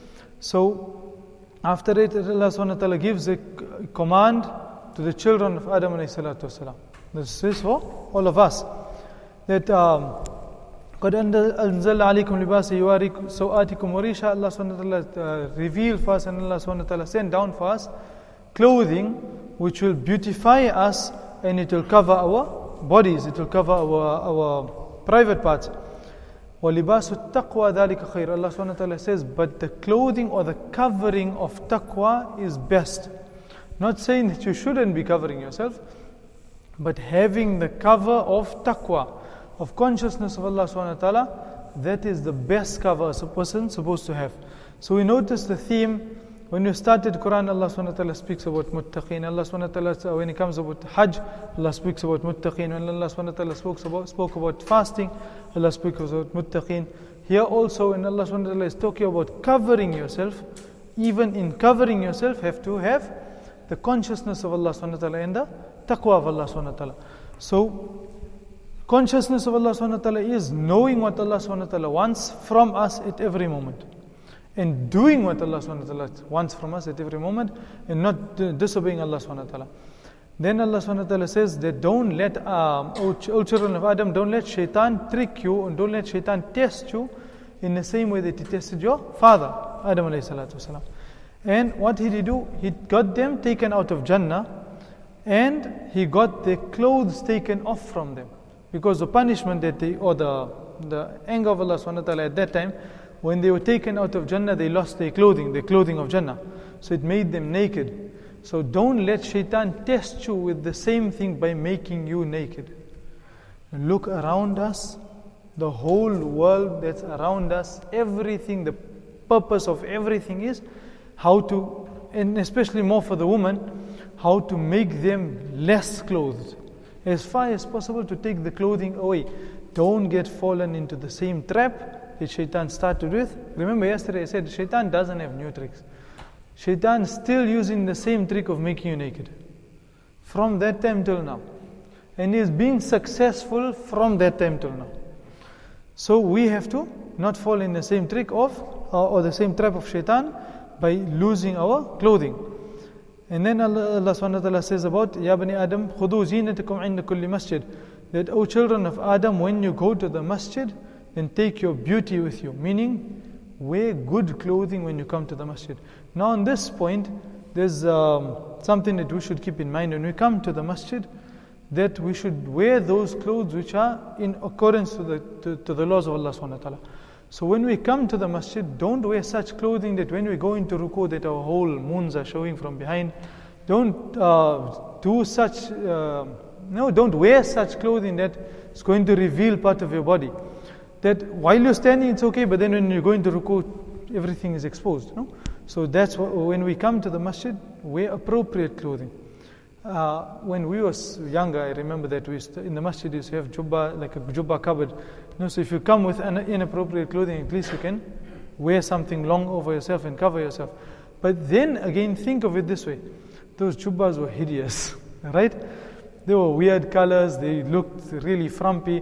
So, after it, Allah subhanahu wa ta'ala gives a command to the children of Adam alayhi salatu wasalam. This is for all of us. That um, قَدْ أَنزَلْ عَلَيْكُمْ لِبَاسًا يُوَارِي سَوْآتِكُمْ وَرِيشًا. Allah subhanahu wa ta'ala uh, revealed for us and Allah subhanahu wa ta'ala sent down for us clothing which will beautify us and it will cover our bodies, it will cover our, our private parts. وَلِبَاسُ التَّقْوَى ذَلِكَ خَيْرٌ. Allah subhanahu wa ta'ala says, but the clothing or the covering of taqwa is best. Not saying that you shouldn't be covering yourself, but having the cover of taqwa, of consciousness of Allah subhanahu wa ta'ala, that is the best cover a person is supposed to have. So we notice the theme, when you started Quran, Allah subhanahu wa ta'ala speaks about muttaqeen. Allah subhanahu wa ta'ala, when it comes about Hajj, Allah speaks about muttaqeen. When Allah subhanahu wa ta'ala spoke about, spoke about fasting, Allah speaks about muttaqeen. Here also, when Allah subhanahu wa ta'ala is talking about covering yourself, even in covering yourself, have to have the consciousness of Allah subhanahu wa ta'ala and the taqwa of Allah subhanahu wa ta'ala. So, consciousness of Allah subhanahu wa ta'ala is knowing what Allah subhanahu wa ta'ala wants from us at every moment. And doing what Allah subhanahu wa ta'ala wants from us at every moment, and not disobeying Allah subhanahu wa ta'ala. Then Allah subhanahu wa ta'ala says that don't let, um, O, ch- o children of Adam, don't let shaitan trick you, and don't let shaitan test you in the same way that he tested your father, Adam alayhi salatu wasalam. And what did he do? He got them taken out of Jannah, and he got their clothes taken off from them. Because the punishment that they, or the, the anger of Allah subhanahu wa ta'ala at that time, when they were taken out of Jannah, they lost their clothing, the clothing of Jannah. So it made them naked. So don't let shaitan test you with the same thing by making you naked. Look around us, the whole world that's around us, everything, the purpose of everything is how to, and especially more for the woman, how to make them less clothed. As far as possible to take the clothing away. Don't get fallen into the same trap that shaitan started with. Remember yesterday I said shaitan doesn't have new tricks. Shaitan still using the same trick of making you naked. From that time till now. And he is being successful from that time till now. So we have to not fall in the same trick of, uh, or the same trap of shaitan by losing our clothing. And then Allah, Allah subhanahu wa ta'ala says about, Ya bani Adam, خُذُوا زِينَتَكُمْ عِنْدَ كُلِّ masjid. That, O children of Adam, when you go to the masjid, then take your beauty with you. Meaning, wear good clothing when you come to the masjid. Now on this point, there's um, something that we should keep in mind when we come to the masjid, that we should wear those clothes which are in accordance to the, to, to the laws of Allah subhanahu wa ta'ala. So when we come to the masjid, don't wear such clothing that when we go into ruku that our whole moons are showing from behind. Don't uh, do such, uh, no, don't wear such clothing that is going to reveal part of your body. That while you're standing it's okay, but then when you go into ruku, everything is exposed. No? So that's what, when we come to the masjid, wear appropriate clothing. Uh, when we was younger, I remember that we used to, in the masjid used to have jubba, like a jubba cupboard. You know, so if you come with an inappropriate clothing, at least you can wear something long over yourself and cover yourself. But then again, think of it this way. Those jubbas were hideous, right? They were weird colors, they looked really frumpy.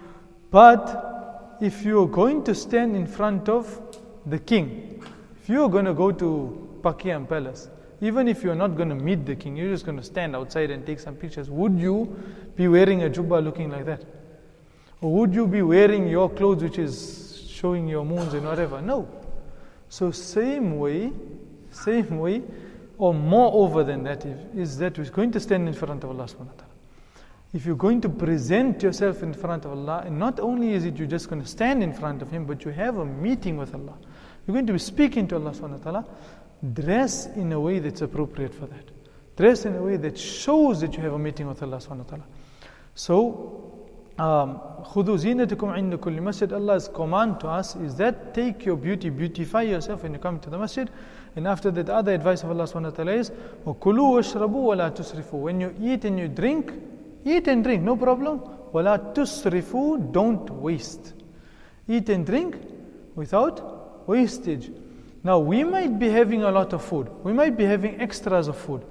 But if you're going to stand in front of the king, if you're going to go to Buckingham Palace, even if you're not going to meet the king, you're just going to stand outside and take some pictures, would you be wearing a jubba looking like that? Or would you be wearing your clothes which is showing your moons and whatever? No. So same way, same way, or moreover than that, is that we're going to stand in front of Allah subhanahu wa ta'ala. If you're going to present yourself in front of Allah, and not only is it you're just going to stand in front of Him, but you have a meeting with Allah. You're going to be speaking to Allah subhanahu wa ta'ala. Dress in a way that's appropriate for that. Dress in a way that shows that you have a meeting with Allah subhanahu wa ta'ala. So, um, خُذُوا زِينَتَكُمْ عِنْدَ كُلِّ masjid, Allah's command to us is that take your beauty, beautify yourself when you come to the masjid. And after that, the other advice of Allah subhanahu wa ta'ala is وَكُلُوا وَاشْرَبُوا وَلَا تُسْرِفُوا. When you eat and you drink, eat and drink, no problem. وَلَا تُسْرِفُوا, don't waste. Eat and drink without wastage. Now, we might be having a lot of food. We might be having extras of food.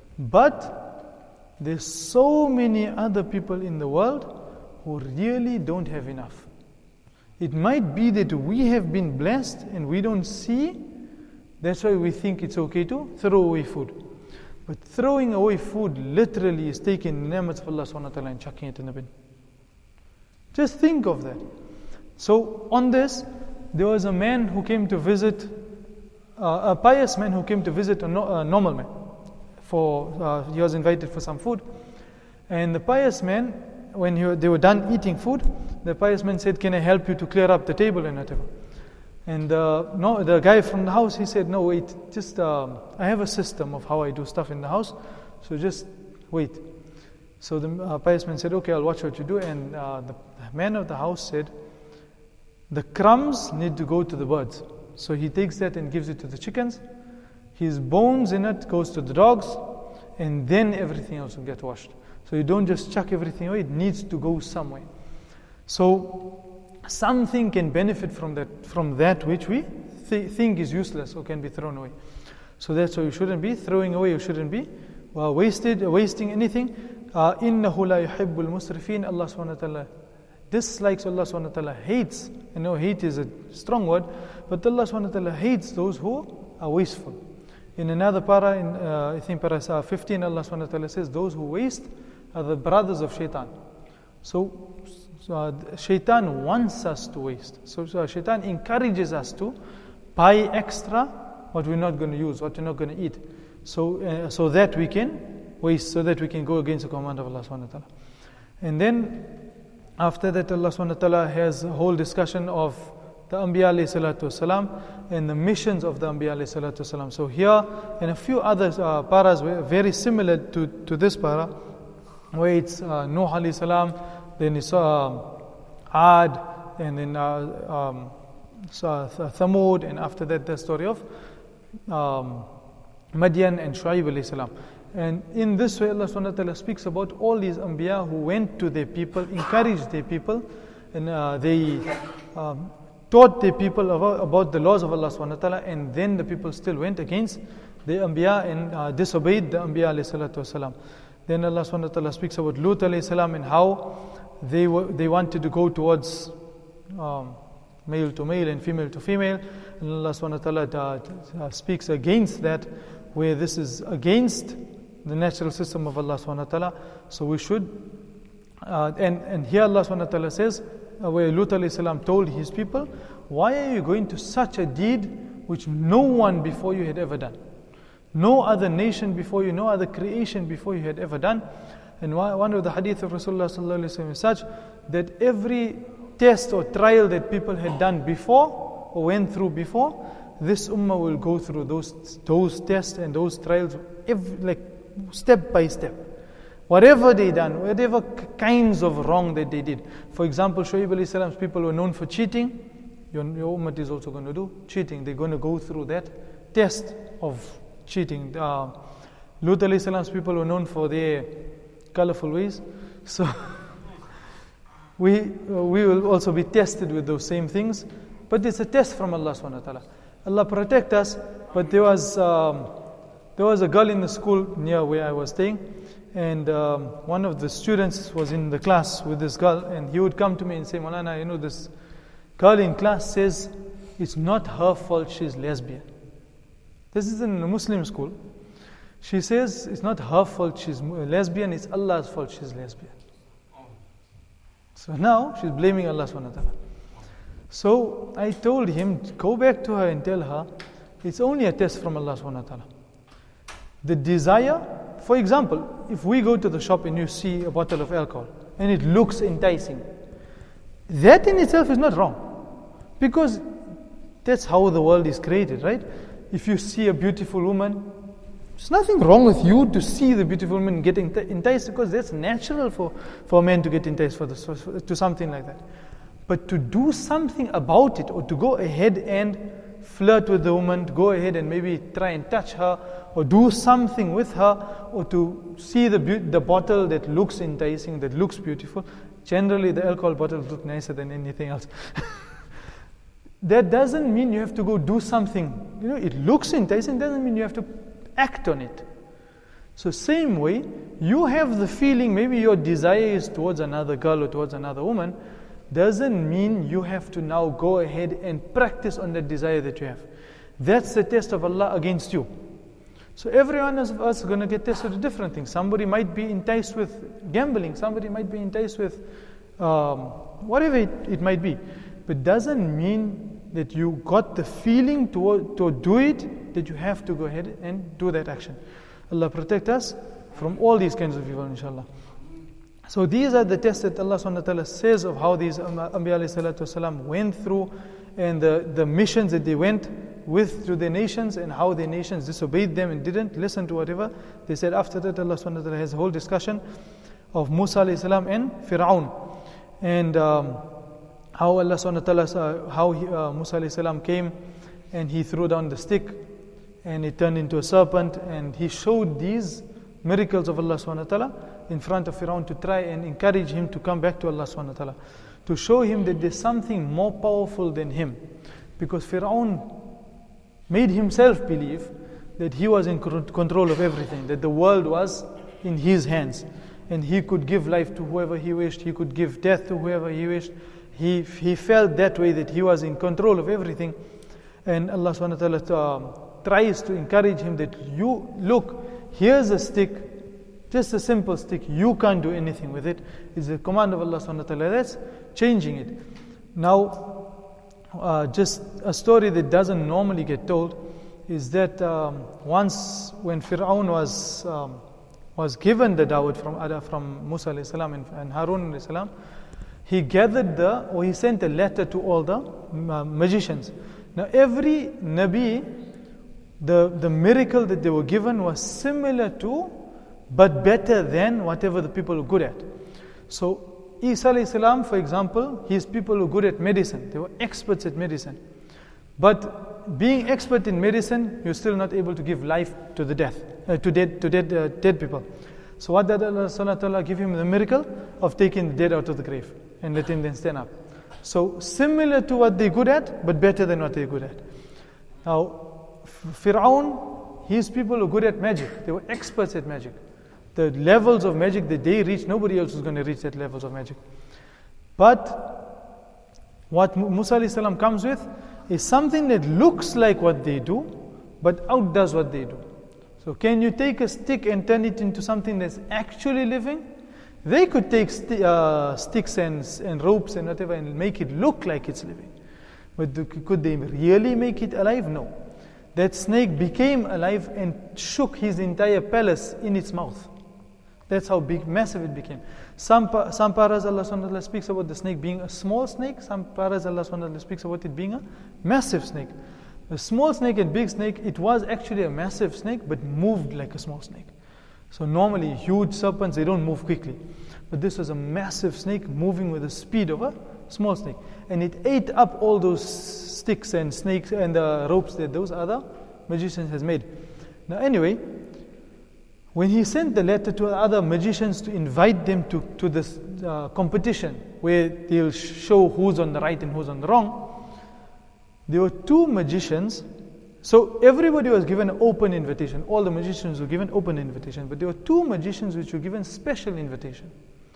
But there's so many other people in the world who really don't have enough. It might be that we have been blessed and we don't see. That's why we think it's okay to throw away food. But throwing away food literally is taking the ni'mats of Allah subhanahu wa ta'ala and chucking it in the bin. Just think of that. So on this, there was a man who came to visit, uh, a pious man who came to visit a, no, a normal man. For uh, he was invited for some food. And the pious man, when he, they were done eating food, the pious man said, "Can I help you to clear up the table and whatever?" And uh, no, the guy from the house, he said, "No, wait, just um, I have a system of how I do stuff in the house, so just wait." So the uh, pious man said, "Okay, I'll watch what you do." And uh, the man of the house said, "The crumbs need to go to the birds." So he takes that and gives it to the chickens. His bones in it goes to the dogs, and then everything else will get washed. So you don't just chuck everything away, it needs to go somewhere. So something can benefit from that, from that which we th- think is useless or can be thrown away. So that's why you shouldn't be throwing away, you shouldn't be well, wasted, wasting anything. إِنَّهُ لَا يُحِبُّ الْمُسْرِفِينَ. Allah subhanahu wa ta'ala dislikes, Allah subhanahu wa ta'ala hates. I know hate is a strong word, but Allah subhanahu wa ta'ala hates those who are wasteful. In another para, in uh, I think para fifteen, Allah subhanahu wa ta'ala says, those who waste are the brothers of shaitan. So, so uh, shaitan wants us to waste. So, so shaitan encourages us to buy extra what we're not going to use, what we're not going to eat. So, uh, so that we can waste, so that we can go against the command of Allah subhanahu wa ta'ala. And then, after that, Allah subhanahu wa ta'ala has a whole discussion of the Anbiya alayhi salatu wasalam and the missions of the Anbiya alayhi salatu wasalam. So here and a few other uh, paras were very similar to, to this para, where it's uh, Nuh alayhi salam, then it's uh, Ad, and then uh, um, so, Thamud, and after that the story of um, Madian and Shu'aib alayhi salam. And in this way, Allah subhanahu wa ta'ala speaks about all these Anbiya who went to their people, encouraged their people, and uh, they um, taught the people about, about the laws of Allah subhanahu wa ta'ala, and then the people still went against the Anbiya and uh, disobeyed the Anbiya alayhi salatu wasalam. Then Allah subhanahu wa ta'ala speaks about Lut alayhi salam and how they were, they wanted to go towards um, male to male and female to female. And Allah subhanahu wa ta'ala uh, speaks against that, where this is against the natural system of Allah subhanahu wa ta'ala. So we should, uh, and, and here Allah subhanahu wa ta'ala says, Uh, where Lut alayhi salam told his people, why are you going to such a deed which no one before you had ever done? No other nation before you, no other creation before you had ever done. And one of the hadith of Rasulullah sallallahu alaihi wasallam is such that every test or trial that people had done before or went through before, this ummah will go through those those tests and those trials every, like step by step. Whatever they done, whatever kinds of wrong that they did. For example, Shu'aib alayhi salam's people were known for cheating. Your, your ummah is also going to do cheating. They're going to go through that test of cheating. Uh, Lut alayhi salam's people were known for their colorful ways. So we uh, we will also be tested with those same things. But it's a test from Allah subhanahu wa ta'ala. Allah protect us. But there was um, there was a girl in the school near where I was staying. And um, one of the students was in the class with this girl, and he would come to me and say, Maulana, you know, this girl in class says it's not her fault she's lesbian. This is in a Muslim school. She says it's not her fault she's lesbian, it's Allah's fault she's lesbian. So now she's blaming Allah subhanahu wa ta'ala. So I told him, go back to her and tell her, it's only a test from Allah subhanahu wa ta'ala. The desire, for example, if we go to the shop and you see a bottle of alcohol and it looks enticing, that in itself is not wrong, because that's how the world is created, right? If you see a beautiful woman, There's nothing wrong with you to see the beautiful woman and get enticed, because that's natural for, for a man to get enticed for this, for, to something like that. But to do something about it, or to go ahead and flirt with the woman, to go ahead and maybe try and touch her, or do something with her, or to see the be- the bottle that looks enticing, that looks beautiful. Generally, the alcohol bottles look nicer than anything else. That doesn't mean you have to go do something. You know, it looks enticing, doesn't mean you have to act on it. So same way, you have the feeling, maybe your desire is towards another girl or towards another woman, doesn't mean you have to now go ahead and practice on that desire that you have. That's the test of Allah against you. So every one of us is going to get tested with different things. Somebody might be enticed with gambling, somebody might be enticed with um, whatever it, it might be. But doesn't mean that you got the feeling to, to do it, that you have to go ahead and do that action. Allah protect us from all these kinds of evil, inshallah. So these are the tests that Allah subhanahu wa ta'ala says of how these Anbiya alayhi salatu wasalam went through, and the, the missions that they went with to their nations, and how their nations disobeyed them and didn't listen to whatever they said. After that, Allah subhanahu wa ta'ala has a whole discussion of Musa alayhi salam and Fir'aun, and um, how Allah subhanahu wa ta'ala, how he, uh, Musa alayhi salam came and he threw down the stick and it turned into a serpent, and he showed these miracles of Allah subhanahu wa ta'ala in front of Fir'aun to try and encourage him to come back to Allah subhanahu wa ta'ala, to show him that there's something more powerful than him. Because Fir'aun made himself believe that he was in control of everything, that the world was in his hands, and he could give life to whoever he wished, he could give death to whoever he wished. He, he felt that way, that he was in control of everything. And Allah subhanahu wa ta'ala um, tries to encourage him that you, look, here's a stick, just a simple stick, you can't do anything with it. It's the command of Allah subhanahu wa ta'ala that's changing it. Now, uh, just a story that doesn't normally get told is that um, once when Fir'aun was um, was given the dawud from from Musa alayhi salam and, and Harun alayhi salam, he gathered the, or he sent a letter to all the uh, magicians. Now every Nabi, the, the miracle that they were given was similar to, but better than whatever the people were good at. So Isa alayhi salam, for example, his people were good at medicine. They were experts at medicine. But being expert in medicine, you're still not able to give life to the death, uh, to dead, to dead, uh, dead people. So what did Allah subhanahu wa ta'ala give him? The miracle of taking the dead out of the grave and letting them stand up. So similar to what they're good at, but better than what they're good at. Now, Fir'aun, his people were good at magic. They were experts at magic. The levels of magic that they reached, nobody else was going to reach that levels of magic. But what Musa alayhi salam comes with is something that looks like what they do, but outdoes what they do. So can you take a stick and turn it into something that's actually living? They could take st- uh, sticks and, and ropes and whatever and make it look like it's living. But do, could they really make it alive? No. That snake became alive and shook his entire palace in its mouth. That's how big, massive it became. Some, some paras Allah subhanahu wa ta'ala speaks about the snake being a small snake. Some paras Allah subhanahu wa ta'ala speaks about it being a massive snake. A small snake and big snake, it was actually a massive snake, but moved like a small snake. So normally huge serpents, they don't move quickly. But this was a massive snake moving with the speed of a small snake. And it ate up all those sticks and snakes and the ropes that those other magicians has made. Now anyway, when he sent the letter to other magicians to invite them to, to this uh, competition where they'll show who's on the right and who's on the wrong, there were two magicians. So everybody was given an open invitation. All the magicians were given open invitation. But there were two magicians which were given special invitation.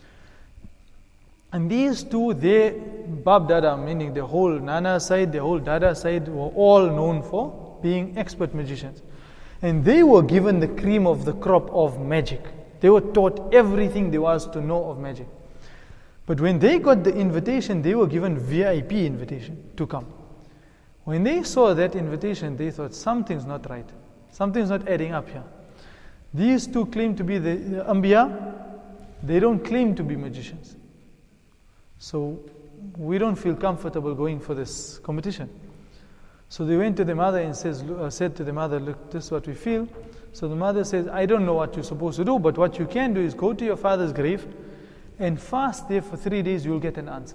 And these two, their Bab Dada, meaning the whole Nana side, the whole Dada side, were all known for being expert magicians. And they were given the cream of the crop of magic. They were taught everything there was to know of magic. But when they got the invitation, they were given V I P invitation to come. When they saw that invitation, they thought something's not right. Something's not adding up here. These two claim to be the, the Anbiya. They don't claim to be magicians. So we don't feel comfortable going for this competition. So they went to the mother and says, uh, said to the mother, look, this is what we feel. So the mother says, I don't know what you're supposed to do, but what you can do is go to your father's grave and fast there for three days, you'll get an answer.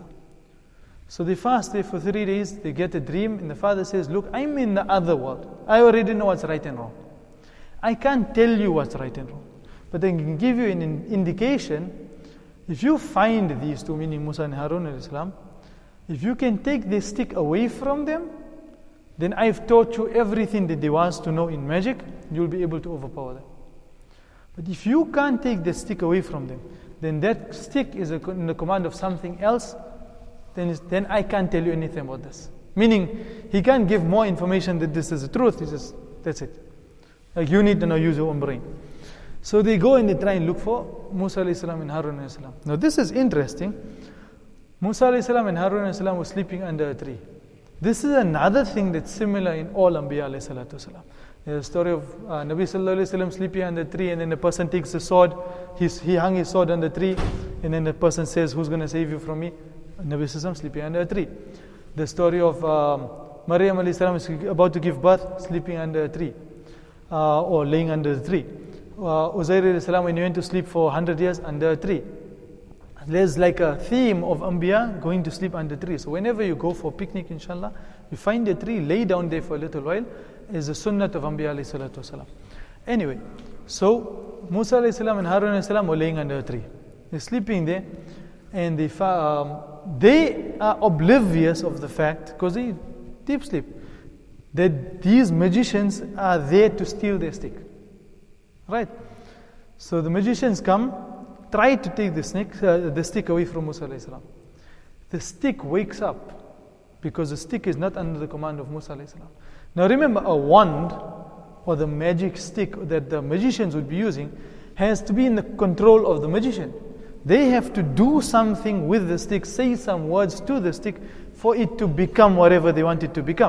So they fast there for three days, they get a dream, and the father says, look, I'm in the other world. I already know what's right and wrong. I can't tell you what's right and wrong, but I can give you an indication. If you find these two, meaning Musa and Harun alayhi salam, if you can take this stick away from them, then I've taught you everything that there was to know in magic, you'll be able to overpower them. But if you can't take the stick away from them, then that stick is in the command of something else, then, then I can't tell you anything about this. Meaning, he can't give more information that this is the truth. He says, that's it. Like, you need to now use your own brain. So they go and they try and look for Musa alayhi salam and Harun alayhi salam. Now this is interesting. Musa alayhi salam and Harun alayhi salam were sleeping under a tree. This is another thing that's similar in all Anbiya alayhi salatu salam. There's a story of uh, Nabi sallallahu alayhi wasallam sleeping under a tree, and then the person takes the sword, He's, he hung his sword on the tree, and then the person says, who's going to save you from me? Nabi sallallahu alayhi wasallam sleeping under a tree. The story of um, Maryam alayhi salam is about to give birth, sleeping under a tree, uh, or laying under the tree. Uh, Uzair alayhi salam, when he went to sleep for one hundred years under a tree. There's like a theme of Anbiya going to sleep under a tree. So whenever you go for a picnic, inshallah, you find a tree, lay down there for a little while, is the sunnah of Anbiya alayhi salatu wasalam. Anyway, so Musa alayhi salam and Harun alayhi salam were laying under a tree. They're sleeping there, and they, um, they are oblivious of the fact, because they deep sleep, that these magicians are there to steal their stick. Right? So the magicians come, try to take the snake, uh, the stick away from Musa alayhi salam. The stick wakes up because the stick is not under the command of Musa alayhi salam. Now remember, a wand or the magic stick that the magicians would be using has to be in the control of the magician. They have to do something with the stick, say some words to the stick for it to become whatever they want it to become.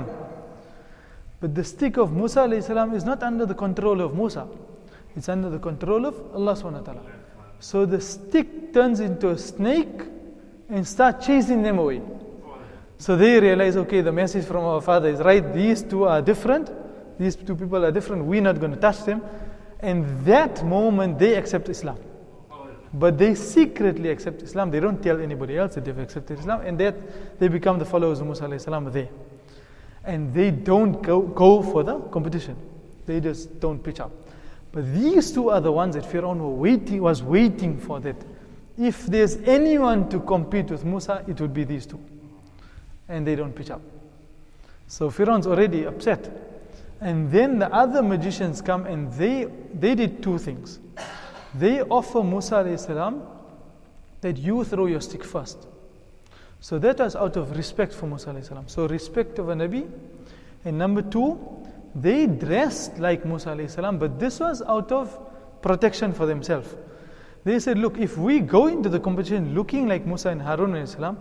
But the stick of Musa alayhi salam is not under the control of Musa. It's under the control of Allah subhanahu wa ta'ala. So the stick turns into a snake and starts chasing them away. So they realize, okay, the message from our father is right. These two are different. These two people are different. We're not going to touch them. And that moment, they accept Islam. But they secretly accept Islam. They don't tell anybody else that they've accepted Islam. And that they become the followers of Musa alayhi salam there. And they don't go, go for the competition. They just don't pitch up. But these two are the ones that Fir'aun were waiting, was waiting for that. If there's anyone to compete with Musa, it would be these two. And they don't pitch up. So Fir'aun's already upset. And then the other magicians come and they they did two things. They offer Musa alayhi salam that you throw your stick first. So that was out of respect for Musa alayhi salam. So respect of a Nabi. And number two, they dressed like Musa alayhi salam, but this was out of protection for themselves. They said, look, if we go into the competition looking like Musa and Harun alayhi salam,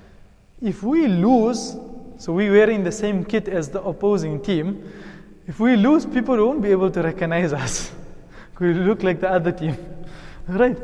if we lose, so we're wearing the same kit as the opposing team, if we lose, people won't be able to recognize us. We look like the other team. Right?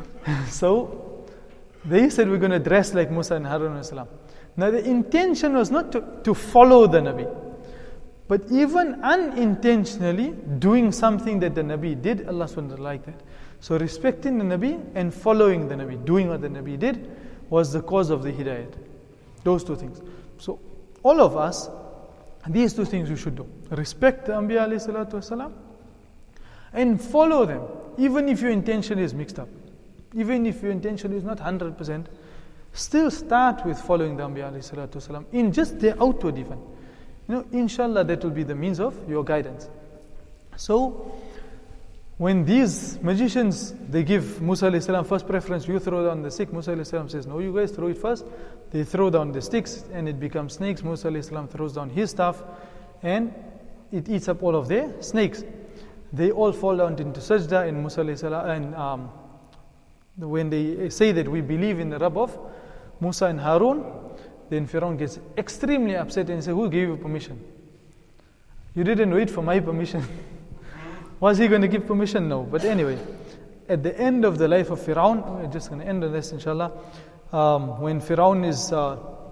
So they said we're going to dress like Musa and Harun alayhi salam. Now the intention was not to, to follow the Nabi, but even unintentionally doing something that the Nabi did, Allah subhanahu wa ta'ala liked that. So respecting the Nabi and following the Nabi, doing what the Nabi did, was the cause of the hidayat. Those two things. So all of us, these two things we should do. Respect the Anbiya alayhi salatu wasalam and follow them, even if your intention is mixed up. Even if your intention is not one hundred percent, still start with following the Anbiya alayhi salatu wasalam in just their outward even. You know, inshallah, that will be the means of your guidance. So, when these magicians, they give Musa alayhi salam first preference, you throw down the stick. Musa alayhi salam says, no, you guys throw it first. They throw down the sticks and it becomes snakes. Musa alayhi salam throws down his staff and it eats up all of their snakes. They all fall down into sajda, and Musa alayhi salam, and um, when they say that we believe in the Rabb of Musa and Harun, then Fir'aun gets extremely upset and says, who gave you permission? You didn't wait for my permission. Was he going to give permission? No. But anyway, at the end of the life of Fir'aun, we're just going to end on this inshallah, um, when Fir'aun is uh,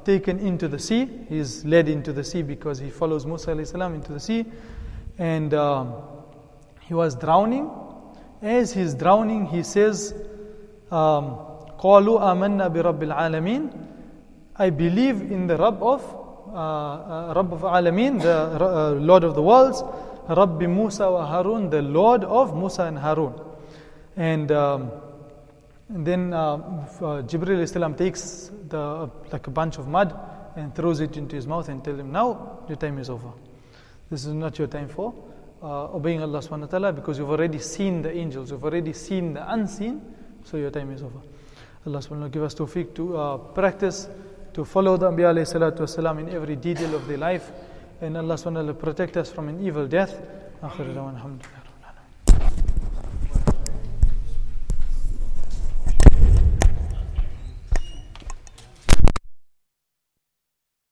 taken into the sea. He's led into the sea because he follows Musa alayhi salam into the sea. And um, he was drowning. As he's drowning, he says, um, قَالُوا آمَنَّا بِرَبِّ الْعَالَمِينَ I believe in the Rabb of uh, uh, Rabb of Alameen, the uh, Lord of the worlds, Rabbi Musa wa Harun, the Lord of Musa and Harun. And, um, and then uh, uh, Jibreel alayhi salam takes the uh, like a bunch of mud and throws it into his mouth and tells him, now your time is over. This is not your time for uh, obeying Allah subhanahu wa ta'ala, because you've already seen the angels, you've already seen the unseen, so your time is over. Allah subhanahu wa ta'ala give us tawfiq to uh, practice, to follow the Anbiya alayhi salatu wasalam in every detail of their life, and Allah subhanahu wa ta'ala protect us from an evil death. Akhir da'wana, alhamdulillah.